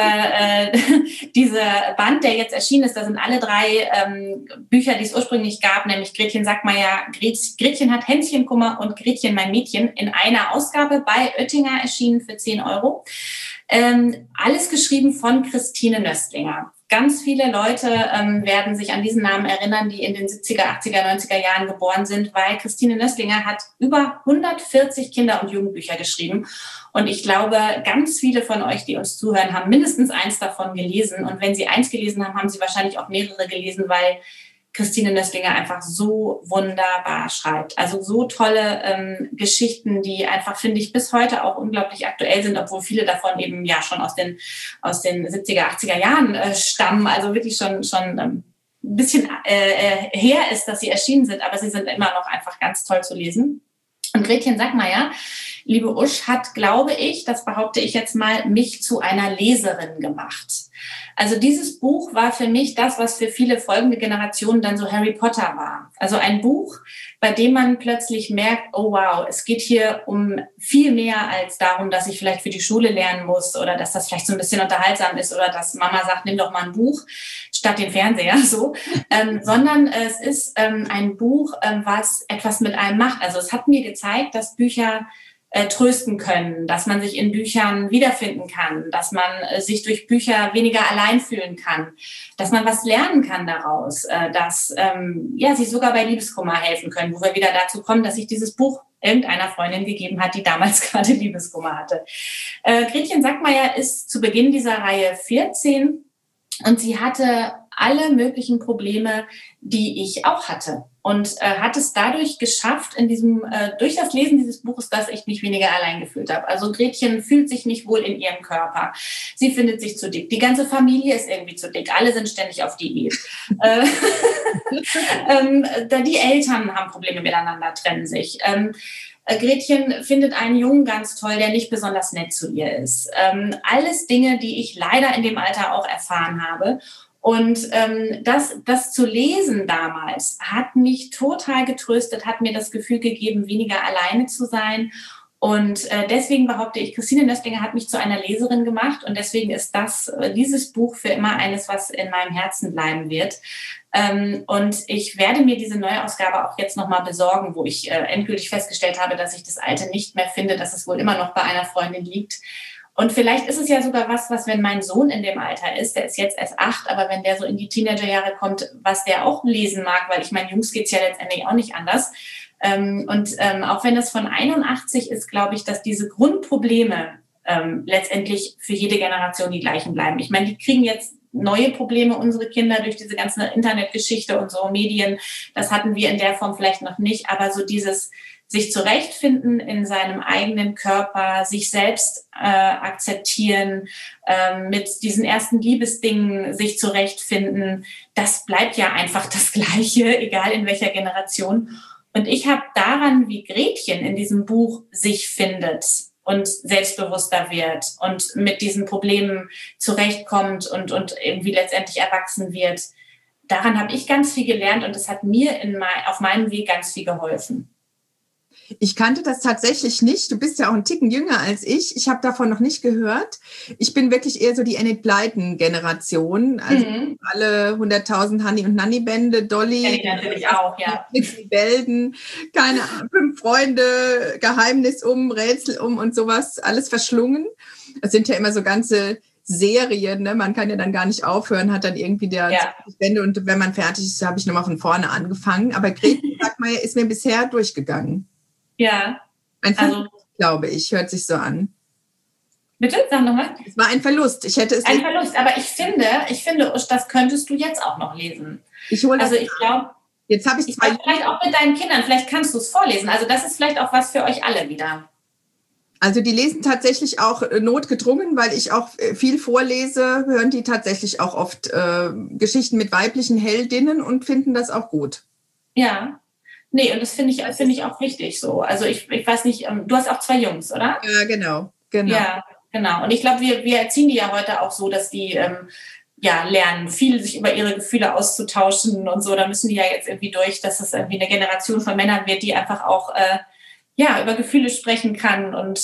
Band, der jetzt erschienen ist. Da sind alle 3 Bücher, die es ursprünglich gab, nämlich Gretchen Sackmeier, Gretchen hat Hänschenkummer und Gretchen mein Mädchen, in einer Ausgabe bei Oettinger erschienen für 10 €. Alles geschrieben von Christine Nöstlinger. Ganz viele Leute werden sich an diesen Namen erinnern, die in den 70er, 80er, 90er Jahren geboren sind, weil Christine Nöstlinger hat über 140 Kinder- und Jugendbücher geschrieben. Und ich glaube, ganz viele von euch, die uns zuhören, haben mindestens eins davon gelesen. Und wenn sie eins gelesen haben, haben sie wahrscheinlich auch mehrere gelesen, weil Christine Nöstlinger einfach so wunderbar schreibt. Also so tolle Geschichten, die einfach, finde ich, bis heute auch unglaublich aktuell sind, obwohl viele davon eben ja schon aus den 70er, 80er Jahren stammen. Also wirklich schon ein bisschen her ist, dass sie erschienen sind, aber sie sind immer noch einfach ganz toll zu lesen. Und Gretchen Sackmeier liebe Usch, hat, glaube ich, das behaupte ich jetzt mal, mich zu einer Leserin gemacht. Also dieses Buch war für mich das, was für viele folgende Generationen dann so Harry Potter war. Also ein Buch, bei dem man plötzlich merkt, oh wow, es geht hier um viel mehr als darum, dass ich vielleicht für die Schule lernen muss oder dass das vielleicht so ein bisschen unterhaltsam ist oder dass Mama sagt, nimm doch mal ein Buch statt den Fernseher, so, sondern es ist ein Buch, was etwas mit einem macht. Also es hat mir gezeigt, dass Bücher trösten können, dass man sich in Büchern wiederfinden kann, dass man sich durch Bücher weniger allein fühlen kann, dass man was lernen kann daraus, dass sich sogar bei Liebeskummer helfen können, wo wir wieder dazu kommen, dass sich dieses Buch irgendeiner Freundin gegeben hat, die damals gerade Liebeskummer hatte. Gretchen Sackmeier ist zu Beginn dieser Reihe 14 und sie hatte alle möglichen Probleme, die ich auch hatte. Und hat es dadurch geschafft, durch das Lesen dieses Buches, dass ich mich weniger allein gefühlt habe. Also Gretchen fühlt sich nicht wohl in ihrem Körper. Sie findet sich zu dick. Die ganze Familie ist irgendwie zu dick. Alle sind ständig auf Diät. Die Eltern haben Probleme miteinander, trennen sich. Gretchen findet einen Jungen ganz toll, der nicht besonders nett zu ihr ist. Alles Dinge, die ich leider in dem Alter auch erfahren habe. Und das zu lesen damals hat mich total getröstet, hat mir das Gefühl gegeben, weniger alleine zu sein. Und deswegen behaupte ich, Christine Nöstlinger hat mich zu einer Leserin gemacht. Und deswegen ist dieses Buch für immer eines, was in meinem Herzen bleiben wird. Und ich werde mir diese Neuausgabe auch jetzt nochmal besorgen, wo ich endgültig festgestellt habe, dass ich das Alte nicht mehr finde, dass es wohl immer noch bei einer Freundin liegt. Und vielleicht ist es ja sogar was, wenn mein Sohn in dem Alter ist, der ist jetzt erst 8, aber wenn der so in die Teenagerjahre kommt, was der auch lesen mag, weil ich meine, Jungs geht's ja letztendlich auch nicht anders. Auch wenn das von 81 ist, glaube ich, dass diese Grundprobleme letztendlich für jede Generation die gleichen bleiben. Ich meine, die kriegen jetzt neue Probleme, unsere Kinder, durch diese ganze Internetgeschichte und so Medien. Das hatten wir in der Form vielleicht noch nicht, aber so dieses sich zurechtfinden in seinem eigenen Körper, sich selbst akzeptieren, mit diesen ersten Liebesdingen sich zurechtfinden, das bleibt ja einfach das Gleiche, egal in welcher Generation. Und ich habe daran, wie Gretchen in diesem Buch sich findet und selbstbewusster wird und mit diesen Problemen zurechtkommt und irgendwie letztendlich erwachsen wird, daran habe ich ganz viel gelernt und es hat mir auf meinem Weg ganz viel geholfen. Ich kannte das tatsächlich nicht. Du bist ja auch ein Ticken jünger als ich. Ich habe davon noch nicht gehört. Ich bin wirklich eher so die Enid Blyton-Generation. Also alle 100.000 Honey und Nanny-Bände, Dolly. Ja, ich natürlich auch, ja. Belden, keine Ahnung, 5 Freunde, Geheimnis Rätsel und sowas, alles verschlungen. Das sind ja immer so ganze Serien, ne? Man kann ja dann gar nicht aufhören, hat dann irgendwie der 20 Bände und wenn man fertig ist, habe ich nochmal von vorne angefangen. Aber Gretchen Sackmeier ist mir bisher durchgegangen. Ja. Ein Verlust, glaube ich, hört sich so an. Bitte, sag nochmal. Es war ein Verlust. Ich hätte es ein Verlust, aber ich finde, das könntest du jetzt auch noch lesen. Ich hole das. Also ich glaube, jetzt habe ich 2. Vielleicht auch mit deinen Kindern, vielleicht kannst du es vorlesen. Also das ist vielleicht auch was für euch alle wieder. Also die lesen tatsächlich auch notgedrungen, weil ich auch viel vorlese, hören die tatsächlich auch oft Geschichten mit weiblichen Heldinnen und finden das auch gut. Ja. Nee, und das finde ich auch wichtig so. Also ich weiß nicht, du hast auch 2 Jungs, oder? Ja, genau. Ja, genau. Und ich glaube, wir erziehen die ja heute auch so, dass die lernen, viel sich über ihre Gefühle auszutauschen und so. Da müssen die ja jetzt irgendwie durch, dass es irgendwie eine Generation von Männern wird, die einfach auch über Gefühle sprechen kann und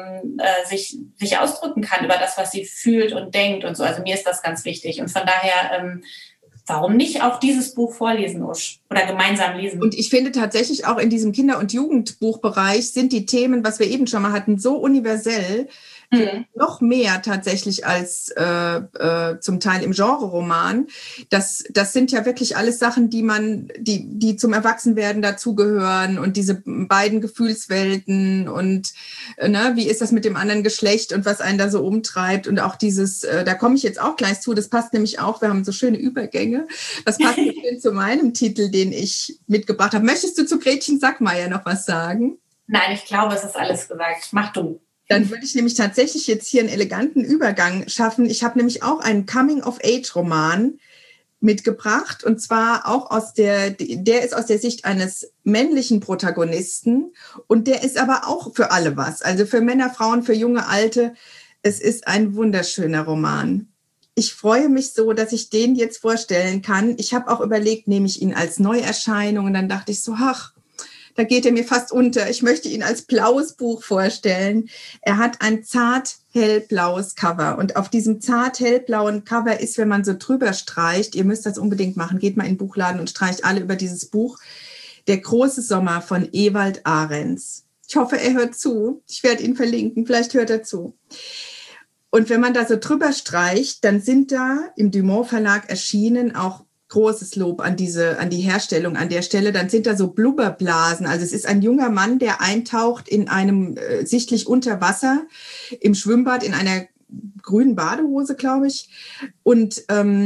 sich ausdrücken kann über das, was sie fühlt und denkt und so. Also mir ist das ganz wichtig. Und von daher warum nicht auch dieses Buch vorlesen, Usch, oder gemeinsam lesen? Und ich finde tatsächlich auch in diesem Kinder- und Jugendbuchbereich sind die Themen, was wir eben schon mal hatten, so universell, noch mehr tatsächlich als zum Teil im Genre-Roman. Das sind ja wirklich alles Sachen, die zum Erwachsenwerden dazugehören und diese beiden Gefühlswelten und wie ist das mit dem anderen Geschlecht und was einen da so umtreibt und auch dieses, da komme ich jetzt auch gleich zu, das passt nämlich auch, wir haben so schöne Übergänge, das passt schön zu meinem Titel, den ich mitgebracht habe. Möchtest du zu Gretchen Sackmeier noch was sagen? Nein, ich glaube, es ist alles gesagt. Mach du. Dann würde ich nämlich tatsächlich jetzt hier einen eleganten Übergang schaffen. Ich habe nämlich auch einen Coming-of-Age-Roman, mitgebracht, und zwar auch der ist aus der Sicht eines männlichen Protagonisten, und der ist aber auch für alle was, also für Männer, Frauen, für junge, Alte. Es ist ein wunderschöner Roman. Ich freue mich so, dass ich den jetzt vorstellen kann. Ich habe auch überlegt, nehme ich ihn als Neuerscheinung, und dann dachte ich so, ach, da geht er mir fast unter. Ich möchte ihn als blaues Buch vorstellen. Er hat ein zart hellblaues Cover. Und auf diesem zart hellblauen Cover ist, wenn man so drüber streicht, ihr müsst das unbedingt machen, geht mal in den Buchladen und streicht alle über dieses Buch, Der große Sommer von Ewald Arends. Ich hoffe, er hört zu. Ich werde ihn verlinken. Vielleicht hört er zu. Und wenn man da so drüber streicht, dann sind da im Dumont Verlag erschienen auch großes Lob an die Herstellung an der Stelle. Dann sind da so Blubberblasen. Also es ist ein junger Mann, der eintaucht in einem sichtlich unter Wasser im Schwimmbad in einer grünen Badehose, glaube ich. Und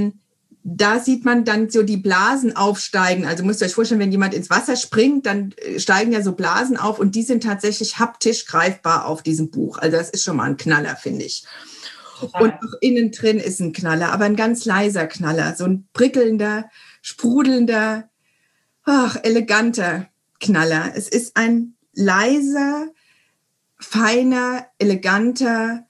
da sieht man dann so die Blasen aufsteigen. Also müsst ihr euch vorstellen, wenn jemand ins Wasser springt, dann steigen ja so Blasen auf, und die sind tatsächlich haptisch greifbar auf diesem Buch. Also das ist schon mal ein Knaller, finde ich. Und auch innen drin ist ein Knaller, aber ein ganz leiser Knaller, so ein prickelnder, sprudelnder, eleganter Knaller. Es ist ein leiser, feiner, eleganter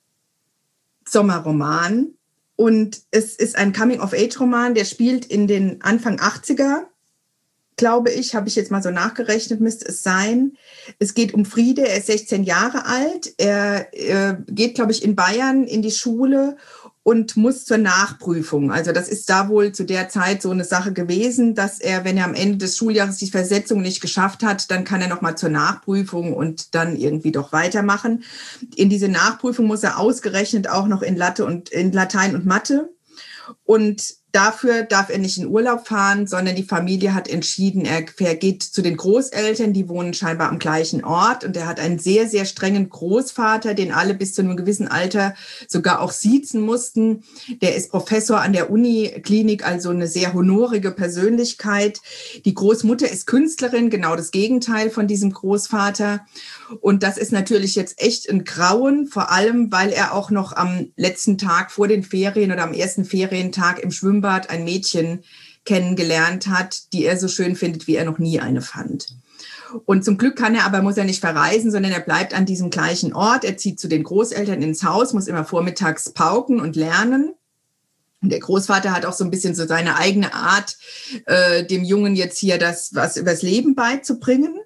Sommerroman, und es ist ein Coming-of-Age-Roman, der spielt in den Anfang 80er, glaube ich, habe ich jetzt mal so nachgerechnet, müsste es sein. Es geht um Friede, er ist 16 Jahre alt, er geht, glaube ich, in Bayern in die Schule und muss zur Nachprüfung. Also das ist da wohl zu der Zeit so eine Sache gewesen, dass er, wenn er am Ende des Schuljahres die Versetzung nicht geschafft hat, dann kann er nochmal zur Nachprüfung und dann irgendwie doch weitermachen. In diese Nachprüfung muss er ausgerechnet auch noch in Latein und Mathe. Und dafür darf er nicht in Urlaub fahren, sondern die Familie hat entschieden, er geht zu den Großeltern, die wohnen scheinbar am gleichen Ort, und er hat einen sehr, sehr strengen Großvater, den alle bis zu einem gewissen Alter sogar auch siezen mussten. Der ist Professor an der Uniklinik, also eine sehr honorige Persönlichkeit. Die Großmutter ist Künstlerin, genau das Gegenteil von diesem Großvater. Und das ist natürlich jetzt echt ein Grauen, vor allem, weil er auch noch am letzten Tag vor den Ferien oder am ersten Ferientag im Schwimmbad ein Mädchen kennengelernt hat, die er so schön findet, wie er noch nie eine fand. Und zum Glück muss er nicht verreisen, sondern er bleibt an diesem gleichen Ort. Er zieht zu den Großeltern ins Haus, muss immer vormittags pauken und lernen. Und der Großvater hat auch so ein bisschen so seine eigene Art, dem Jungen jetzt hier was übers Leben beizubringen.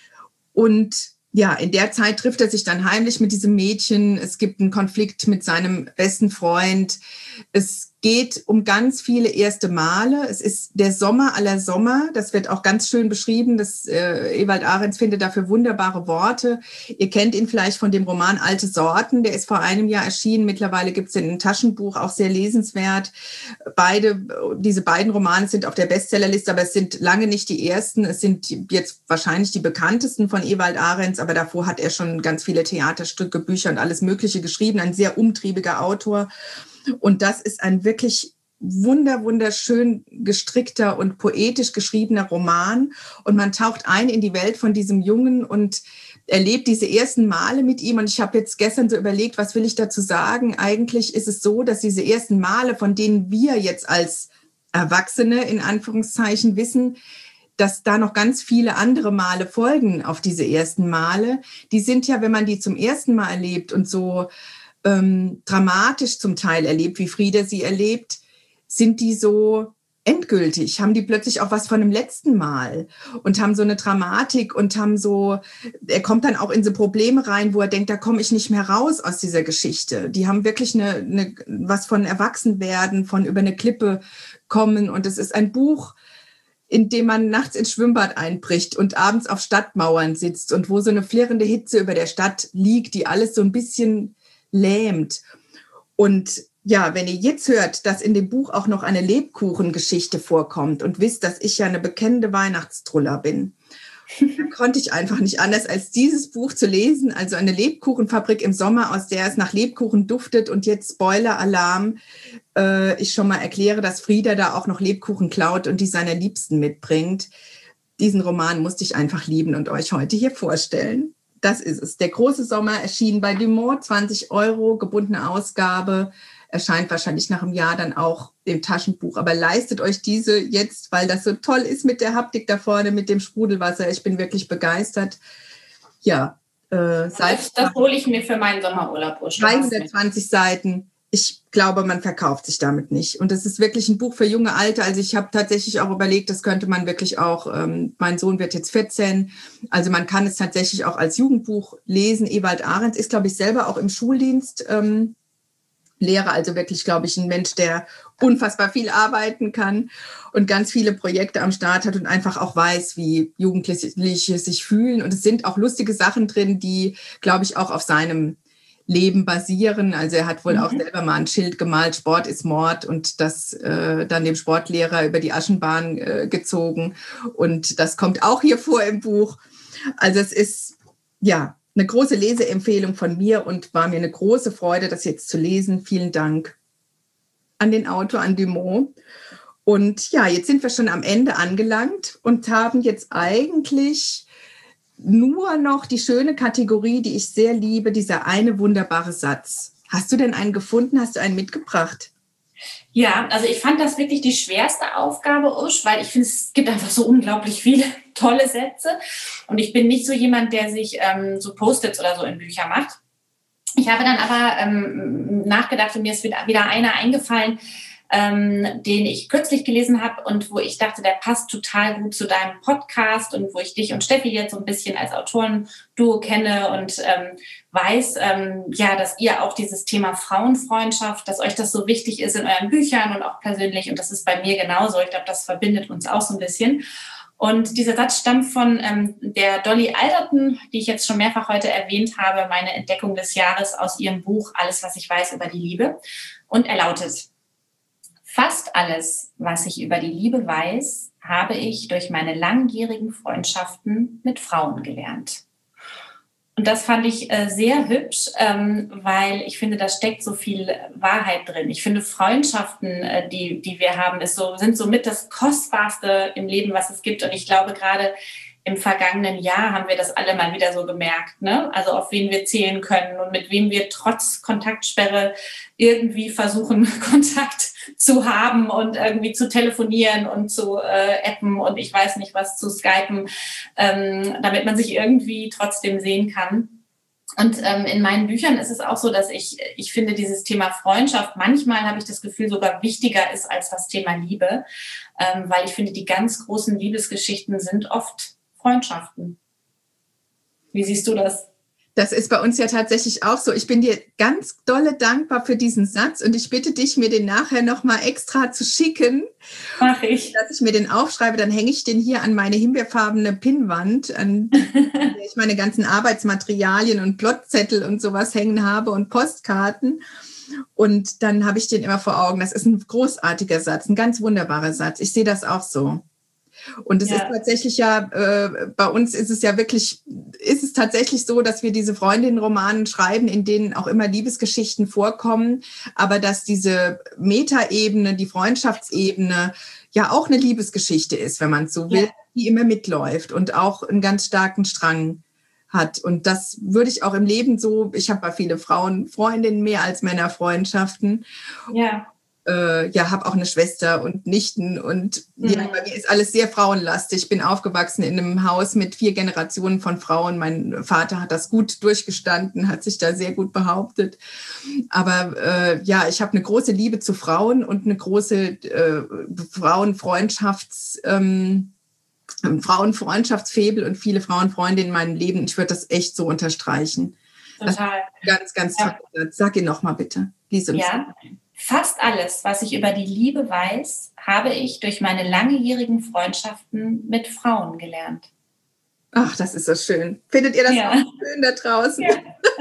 Und ja, in der Zeit trifft er sich dann heimlich mit diesem Mädchen. Es gibt einen Konflikt mit seinem besten Freund. Es geht um ganz viele erste Male. Es ist der Sommer aller Sommer. Das wird auch ganz schön beschrieben. Ewald Arends findet dafür wunderbare Worte. Ihr kennt ihn vielleicht von dem Roman Alte Sorten. Der ist vor einem Jahr erschienen. Mittlerweile gibt es den in einem Taschenbuch, auch sehr lesenswert. Diese beiden Romane sind auf der Bestsellerliste, aber es sind lange nicht die ersten. Es sind jetzt wahrscheinlich die bekanntesten von Ewald Arends, aber davor hat er schon ganz viele Theaterstücke, Bücher und alles Mögliche geschrieben. Ein sehr umtriebiger Autor. Und das ist ein wirklich wunderschön gestrickter und poetisch geschriebener Roman. Und man taucht ein in die Welt von diesem Jungen und erlebt diese ersten Male mit ihm. Und ich habe jetzt gestern so überlegt, was will ich dazu sagen? Eigentlich ist es so, dass diese ersten Male, von denen wir jetzt als Erwachsene in Anführungszeichen wissen, dass da noch ganz viele andere Male folgen auf diese ersten Male. Die sind ja, wenn man die zum ersten Mal erlebt und so dramatisch zum Teil erlebt, wie Frieda sie erlebt, sind die so endgültig, haben die plötzlich auch was von dem letzten Mal und haben so eine Dramatik und er kommt dann auch in so Probleme rein, wo er denkt, da komme ich nicht mehr raus aus dieser Geschichte. Die haben wirklich was von Erwachsenwerden, von über eine Klippe kommen, und es ist ein Buch, in dem man nachts ins Schwimmbad einbricht und abends auf Stadtmauern sitzt und wo so eine flirrende Hitze über der Stadt liegt, die alles so ein bisschen lähmt. Und ja, wenn ihr jetzt hört, dass in dem Buch auch noch eine Lebkuchengeschichte vorkommt und wisst, dass ich ja eine bekennende Weihnachtstruller bin, dann konnte ich einfach nicht anders, als dieses Buch zu lesen. Also eine Lebkuchenfabrik im Sommer, aus der es nach Lebkuchen duftet. Und jetzt Spoiler-Alarm, ich schon mal erkläre, dass Frieda da auch noch Lebkuchen klaut und die seiner Liebsten mitbringt. Diesen Roman musste ich einfach lieben und euch heute hier vorstellen. Das ist es. Der große Sommer erschien bei Dumont, 20 €, gebundene Ausgabe, erscheint wahrscheinlich nach einem Jahr dann auch dem Taschenbuch. Aber leistet euch diese jetzt, weil das so toll ist mit der Haptik da vorne, mit dem Sprudelwasser. Ich bin wirklich begeistert. Ja, das hole ich mir für meinen Sommerurlaub. 320 Seiten. Ich glaube, man verkauft sich damit nicht. Und das ist wirklich ein Buch für junge Alte. Also ich habe tatsächlich auch überlegt, das könnte man wirklich auch, mein Sohn wird jetzt 14, also man kann es tatsächlich auch als Jugendbuch lesen. Ewald Ahrens ist, glaube ich, selber auch im Schuldienst Lehrer, also wirklich, glaube ich, ein Mensch, der unfassbar viel arbeiten kann und ganz viele Projekte am Start hat und einfach auch weiß, wie Jugendliche sich fühlen. Und es sind auch lustige Sachen drin, die, glaube ich, auch auf seinem Leben basieren. Also er hat wohl auch selber mal ein Schild gemalt, Sport ist Mord, und das dann dem Sportlehrer über die Aschenbahn gezogen. Und das kommt auch hier vor im Buch. Also es ist, ja, eine große Leseempfehlung von mir und war mir eine große Freude, das jetzt zu lesen. Vielen Dank an den Autor, an Dumont. Und ja, jetzt sind wir schon am Ende angelangt und haben jetzt eigentlich nur noch die schöne Kategorie, die ich sehr liebe, dieser eine wunderbare Satz. Hast du denn einen gefunden? Hast du einen mitgebracht? Ja, also ich fand das wirklich die schwerste Aufgabe, Usch, weil ich finde, es gibt einfach so unglaublich viele tolle Sätze. Und ich bin nicht so jemand, der sich so Post-its oder so in Bücher macht. Ich habe dann aber nachgedacht und mir ist wieder einer eingefallen, den ich kürzlich gelesen habe und wo ich dachte, der passt total gut zu deinem Podcast und wo ich dich und Steffi jetzt so ein bisschen als Autorenduo kenne und weiß, ja, dass ihr auch dieses Thema Frauenfreundschaft, dass euch das so wichtig ist in euren Büchern und auch persönlich, und das ist bei mir genauso. Ich glaube, das verbindet uns auch so ein bisschen. Und dieser Satz stammt von der Dolly Alderton, die ich jetzt schon mehrfach heute erwähnt habe, meine Entdeckung des Jahres aus ihrem Buch Alles, was ich weiß über die Liebe. Und er lautet: Fast alles, was ich über die Liebe weiß, habe ich durch meine langjährigen Freundschaften mit Frauen gelernt. Und das fand ich sehr hübsch, weil ich finde, da steckt so viel Wahrheit drin. Ich finde, Freundschaften, die wir haben, sind somit das Kostbarste im Leben, was es gibt. Und ich glaube, gerade im vergangenen Jahr haben wir das alle mal wieder so gemerkt, ne? Also auf wen wir zählen können und mit wem wir trotz Kontaktsperre irgendwie versuchen, Kontakt zu haben und irgendwie zu telefonieren und zu appen und ich weiß nicht was, zu skypen, damit man sich irgendwie trotzdem sehen kann. Und in meinen Büchern ist es auch so, dass ich finde, dieses Thema Freundschaft, manchmal habe ich das Gefühl, sogar wichtiger ist als das Thema Liebe, weil ich finde, die ganz großen Liebesgeschichten sind oft Freundschaften. Wie siehst du das? Das ist bei uns ja tatsächlich auch so. Ich bin dir ganz dolle dankbar für diesen Satz und ich bitte dich, mir den nachher nochmal extra zu schicken. Mach ich. Dass ich mir den aufschreibe, dann hänge ich den hier an meine himbeerfarbene Pinnwand, an der ich meine ganzen Arbeitsmaterialien und Plotzettel und sowas hängen habe und Postkarten. Und dann habe ich den immer vor Augen. Das ist ein großartiger Satz, ein ganz wunderbarer Satz. Ich sehe das auch so. Und es ist tatsächlich ja, bei uns ist es tatsächlich so, dass wir diese Freundinnenromanen schreiben, in denen auch immer Liebesgeschichten vorkommen, aber dass diese Metaebene, die Freundschaftsebene ja auch eine Liebesgeschichte ist, wenn man es so will, die immer mitläuft und auch einen ganz starken Strang hat. Und das würde ich auch im Leben so, ich habe ja viele Frauenfreundinnen, mehr als Männerfreundschaften. Ja. Habe auch eine Schwester und Nichten und bei mir ist alles sehr frauenlastig. Ich bin aufgewachsen in einem Haus mit 4 Generationen von Frauen. Mein Vater hat das gut durchgestanden, hat sich da sehr gut behauptet. Aber ich habe eine große Liebe zu Frauen und eine große Frauenfreundschaftsfaible und viele Frauenfreundinnen in meinem Leben. Ich würde das echt so unterstreichen. Total. Ganz, ganz toll. Sag ihn nochmal bitte. Lies uns. Ja. Fast alles, was ich über die Liebe weiß, habe ich durch meine langjährigen Freundschaften mit Frauen gelernt. Ach, das ist so schön. Findet ihr das auch schön da draußen? Ja.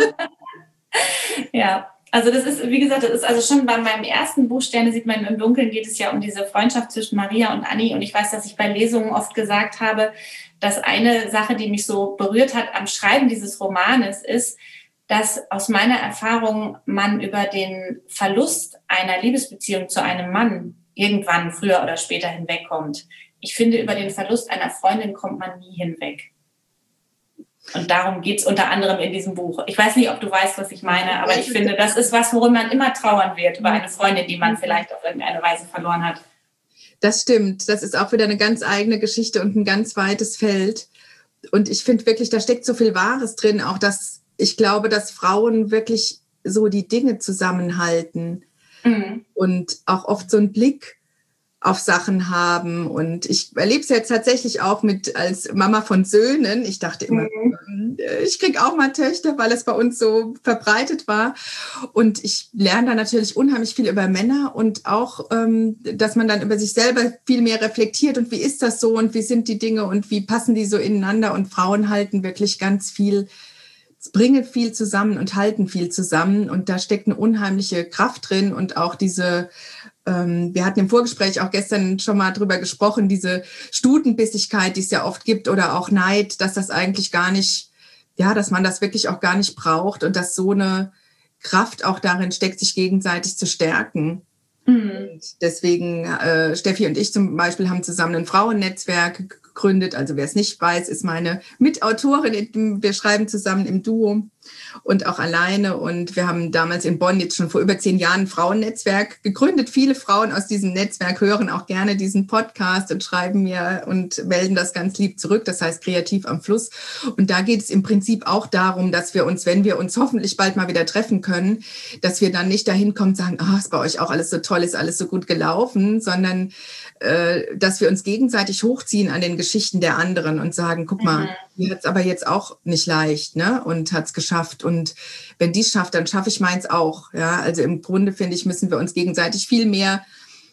Ja, also das ist, wie gesagt, das ist also schon bei meinem ersten Buch Sterne sieht man im Dunkeln, geht es ja um diese Freundschaft zwischen Maria und Annie. Und ich weiß, dass ich bei Lesungen oft gesagt habe, dass eine Sache, die mich so berührt hat am Schreiben dieses Romanes, ist, dass aus meiner Erfahrung man über den Verlust einer Liebesbeziehung zu einem Mann irgendwann früher oder später hinwegkommt. Ich finde, über den Verlust einer Freundin kommt man nie hinweg. Und darum geht es unter anderem in diesem Buch. Ich weiß nicht, ob du weißt, was ich meine, aber ich finde, das ist was, worum man immer trauern wird, über eine Freundin, die man vielleicht auf irgendeine Weise verloren hat. Das stimmt. Das ist auch wieder eine ganz eigene Geschichte und ein ganz weites Feld. Und ich finde wirklich, da steckt so viel Wahres drin, auch dass ich glaube, dass Frauen wirklich so die Dinge zusammenhalten und auch oft so einen Blick auf Sachen haben. Und ich erlebe es jetzt tatsächlich auch als Mama von Söhnen. Ich dachte immer, ich kriege auch mal Töchter, weil es bei uns so verbreitet war. Und ich lerne da natürlich unheimlich viel über Männer und auch, dass man dann über sich selber viel mehr reflektiert. Und wie ist das so und wie sind die Dinge und wie passen die so ineinander? Und Frauen halten wirklich ganz viel, bringen viel zusammen und halten viel zusammen. Und da steckt eine unheimliche Kraft drin und auch diese, wir hatten im Vorgespräch auch gestern schon mal drüber gesprochen, diese Stutenbissigkeit, die es ja oft gibt oder auch Neid, dass das eigentlich gar nicht, ja, dass man das wirklich auch gar nicht braucht und dass so eine Kraft auch darin steckt, sich gegenseitig zu stärken. Und deswegen, Steffi und ich zum Beispiel haben zusammen ein Frauennetzwerk gegründet. Also wer es nicht weiß, ist meine Mitautorin. Wir schreiben zusammen im Duo und auch alleine. Und wir haben damals in Bonn jetzt schon vor über 10 Jahren ein Frauennetzwerk gegründet. Viele Frauen aus diesem Netzwerk hören auch gerne diesen Podcast und schreiben mir und melden das ganz lieb zurück. Das heißt Kreativ am Fluss. Und da geht es im Prinzip auch darum, dass wir uns, wenn wir uns hoffentlich bald mal wieder treffen können, dass wir dann nicht dahin kommen und sagen, ist bei euch auch alles so toll, ist alles so gut gelaufen, sondern dass wir uns gegenseitig hochziehen an den Geschichten der anderen und sagen, guck mal, die hat es aber jetzt auch nicht leicht, ne? Und hat es geschafft. Und wenn die es schafft, dann schaffe ich meins auch. Ja? Also im Grunde, finde ich, müssen wir uns gegenseitig viel mehr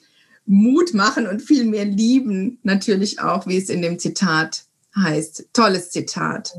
Mut machen und viel mehr lieben, natürlich auch, wie es in dem Zitat heißt. Tolles Zitat.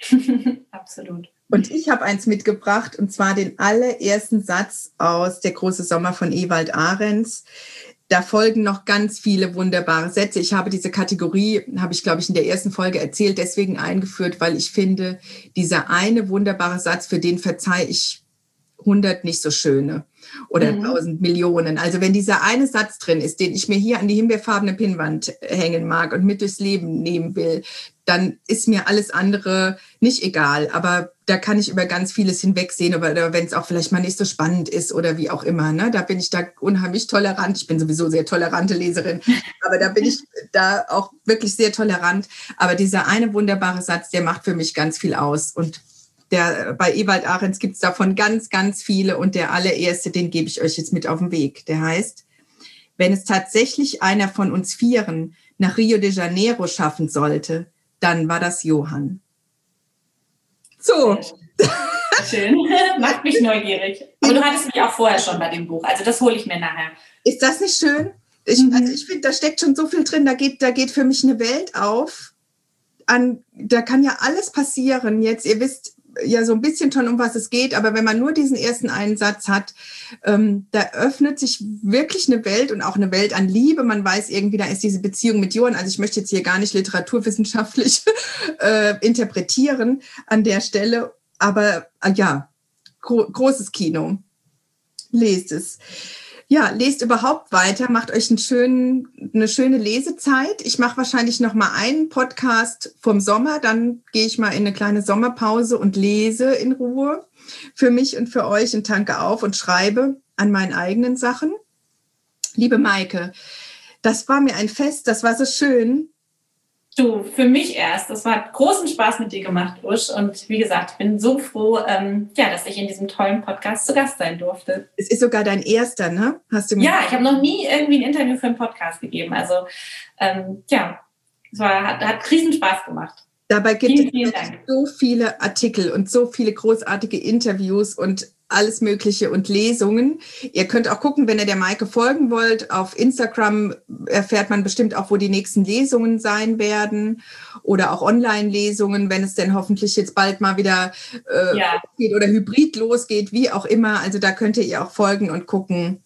Absolut. Und ich habe eins mitgebracht, und zwar den allerersten Satz aus Der große Sommer von Ewald Arends. Da folgen noch ganz viele wunderbare Sätze. Ich habe diese Kategorie, habe ich, glaube ich, in der ersten Folge erzählt, deswegen eingeführt, weil ich finde, dieser eine wunderbare Satz, für den verzeihe ich 100 nicht so schöne oder 1000 Millionen. Also wenn dieser eine Satz drin ist, den ich mir hier an die himbeerfarbene Pinnwand hängen mag und mit durchs Leben nehmen will, dann ist mir alles andere nicht egal. Aber da kann ich über ganz vieles hinwegsehen, oder wenn es auch vielleicht mal nicht so spannend ist oder wie auch immer. Ne? Da bin ich da unheimlich tolerant. Ich bin sowieso sehr tolerante Leserin, aber da bin ich da auch wirklich sehr tolerant. Aber dieser eine wunderbare Satz, der macht für mich ganz viel aus. Und bei Ewald Arends gibt es davon ganz, ganz viele. Und der allererste, den gebe ich euch jetzt mit auf den Weg. Der heißt: Wenn es tatsächlich einer von uns Vieren nach Rio de Janeiro schaffen sollte, dann war das Johann. So. Schön. Macht mich neugierig. Aber du hattest mich auch vorher schon bei dem Buch. Also das hole ich mir nachher. Ist das nicht schön? Also ich finde, da steckt schon so viel drin. Da geht für mich eine Welt auf. Da kann ja alles passieren. Jetzt, ihr wisst ja so ein bisschen schon, um was es geht, aber wenn man nur diesen ersten einen Satz hat, da öffnet sich wirklich eine Welt und auch eine Welt an Liebe. Man weiß irgendwie, da ist diese Beziehung mit Johann. Also ich möchte jetzt hier gar nicht literaturwissenschaftlich interpretieren an der Stelle, aber ja, großes Kino. Lest es. Ja, lest überhaupt weiter, macht euch eine schöne Lesezeit. Ich mache wahrscheinlich noch mal einen Podcast vom Sommer, dann gehe ich mal in eine kleine Sommerpause und lese in Ruhe für mich und für euch und tanke auf und schreibe an meinen eigenen Sachen. Liebe Maike, das war mir ein Fest, das war so schön. Du, für mich erst. Das hat großen Spaß mit dir gemacht, Usch. Und wie gesagt, ich bin so froh, dass ich in diesem tollen Podcast zu Gast sein durfte. Es ist sogar dein erster, ne? Hast du ja, ich habe noch nie irgendwie ein Interview für einen Podcast gegeben. Also es hat riesen Spaß gemacht. Dabei gibt es so viele Artikel und so viele großartige Interviews und alles Mögliche und Lesungen. Ihr könnt auch gucken, wenn ihr der Maike folgen wollt. Auf Instagram erfährt man bestimmt auch, wo die nächsten Lesungen sein werden oder auch Online-Lesungen, wenn es denn hoffentlich jetzt bald mal wieder geht oder hybrid losgeht, wie auch immer. Also da könnt ihr auch folgen und gucken,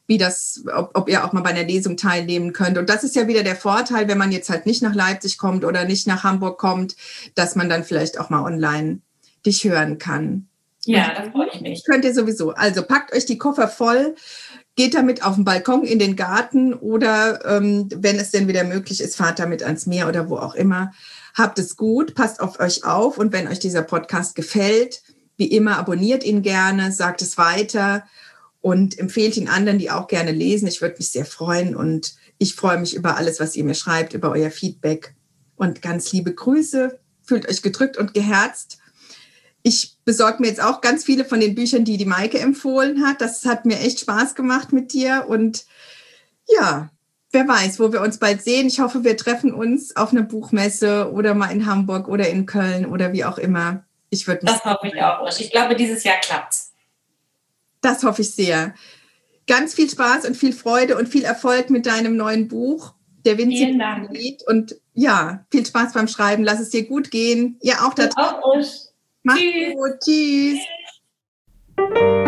ob ihr auch mal bei einer Lesung teilnehmen könnt. Und das ist ja wieder der Vorteil, wenn man jetzt halt nicht nach Leipzig kommt oder nicht nach Hamburg kommt, dass man dann vielleicht auch mal online dich hören kann. Ja, da freue ich mich. Könnt ihr sowieso. Also packt euch die Koffer voll, geht damit auf den Balkon, in den Garten oder wenn es denn wieder möglich ist, fahrt damit ans Meer oder wo auch immer. Habt es gut, passt auf euch auf und wenn euch dieser Podcast gefällt, wie immer, abonniert ihn gerne, sagt es weiter und empfehlt ihn anderen, die auch gerne lesen. Ich würde mich sehr freuen und ich freue mich über alles, was ihr mir schreibt, über euer Feedback und ganz liebe Grüße. Fühlt euch gedrückt und geherzt. Ich besorge mir jetzt auch ganz viele von den Büchern, die Maike empfohlen hat. Das hat mir echt Spaß gemacht mit dir. Und ja, wer weiß, wo wir uns bald sehen. Ich hoffe, wir treffen uns auf einer Buchmesse oder mal in Hamburg oder in Köln oder wie auch immer. Das hoffe ich auch. Ich glaube, dieses Jahr klappt's. Das hoffe ich sehr. Ganz viel Spaß und viel Freude und viel Erfolg mit deinem neuen Buch, Der winzige Planet. Und ja, viel Spaß beim Schreiben. Lass es dir gut gehen. Ihr auch da draußen. Macht's gut. Tschüss.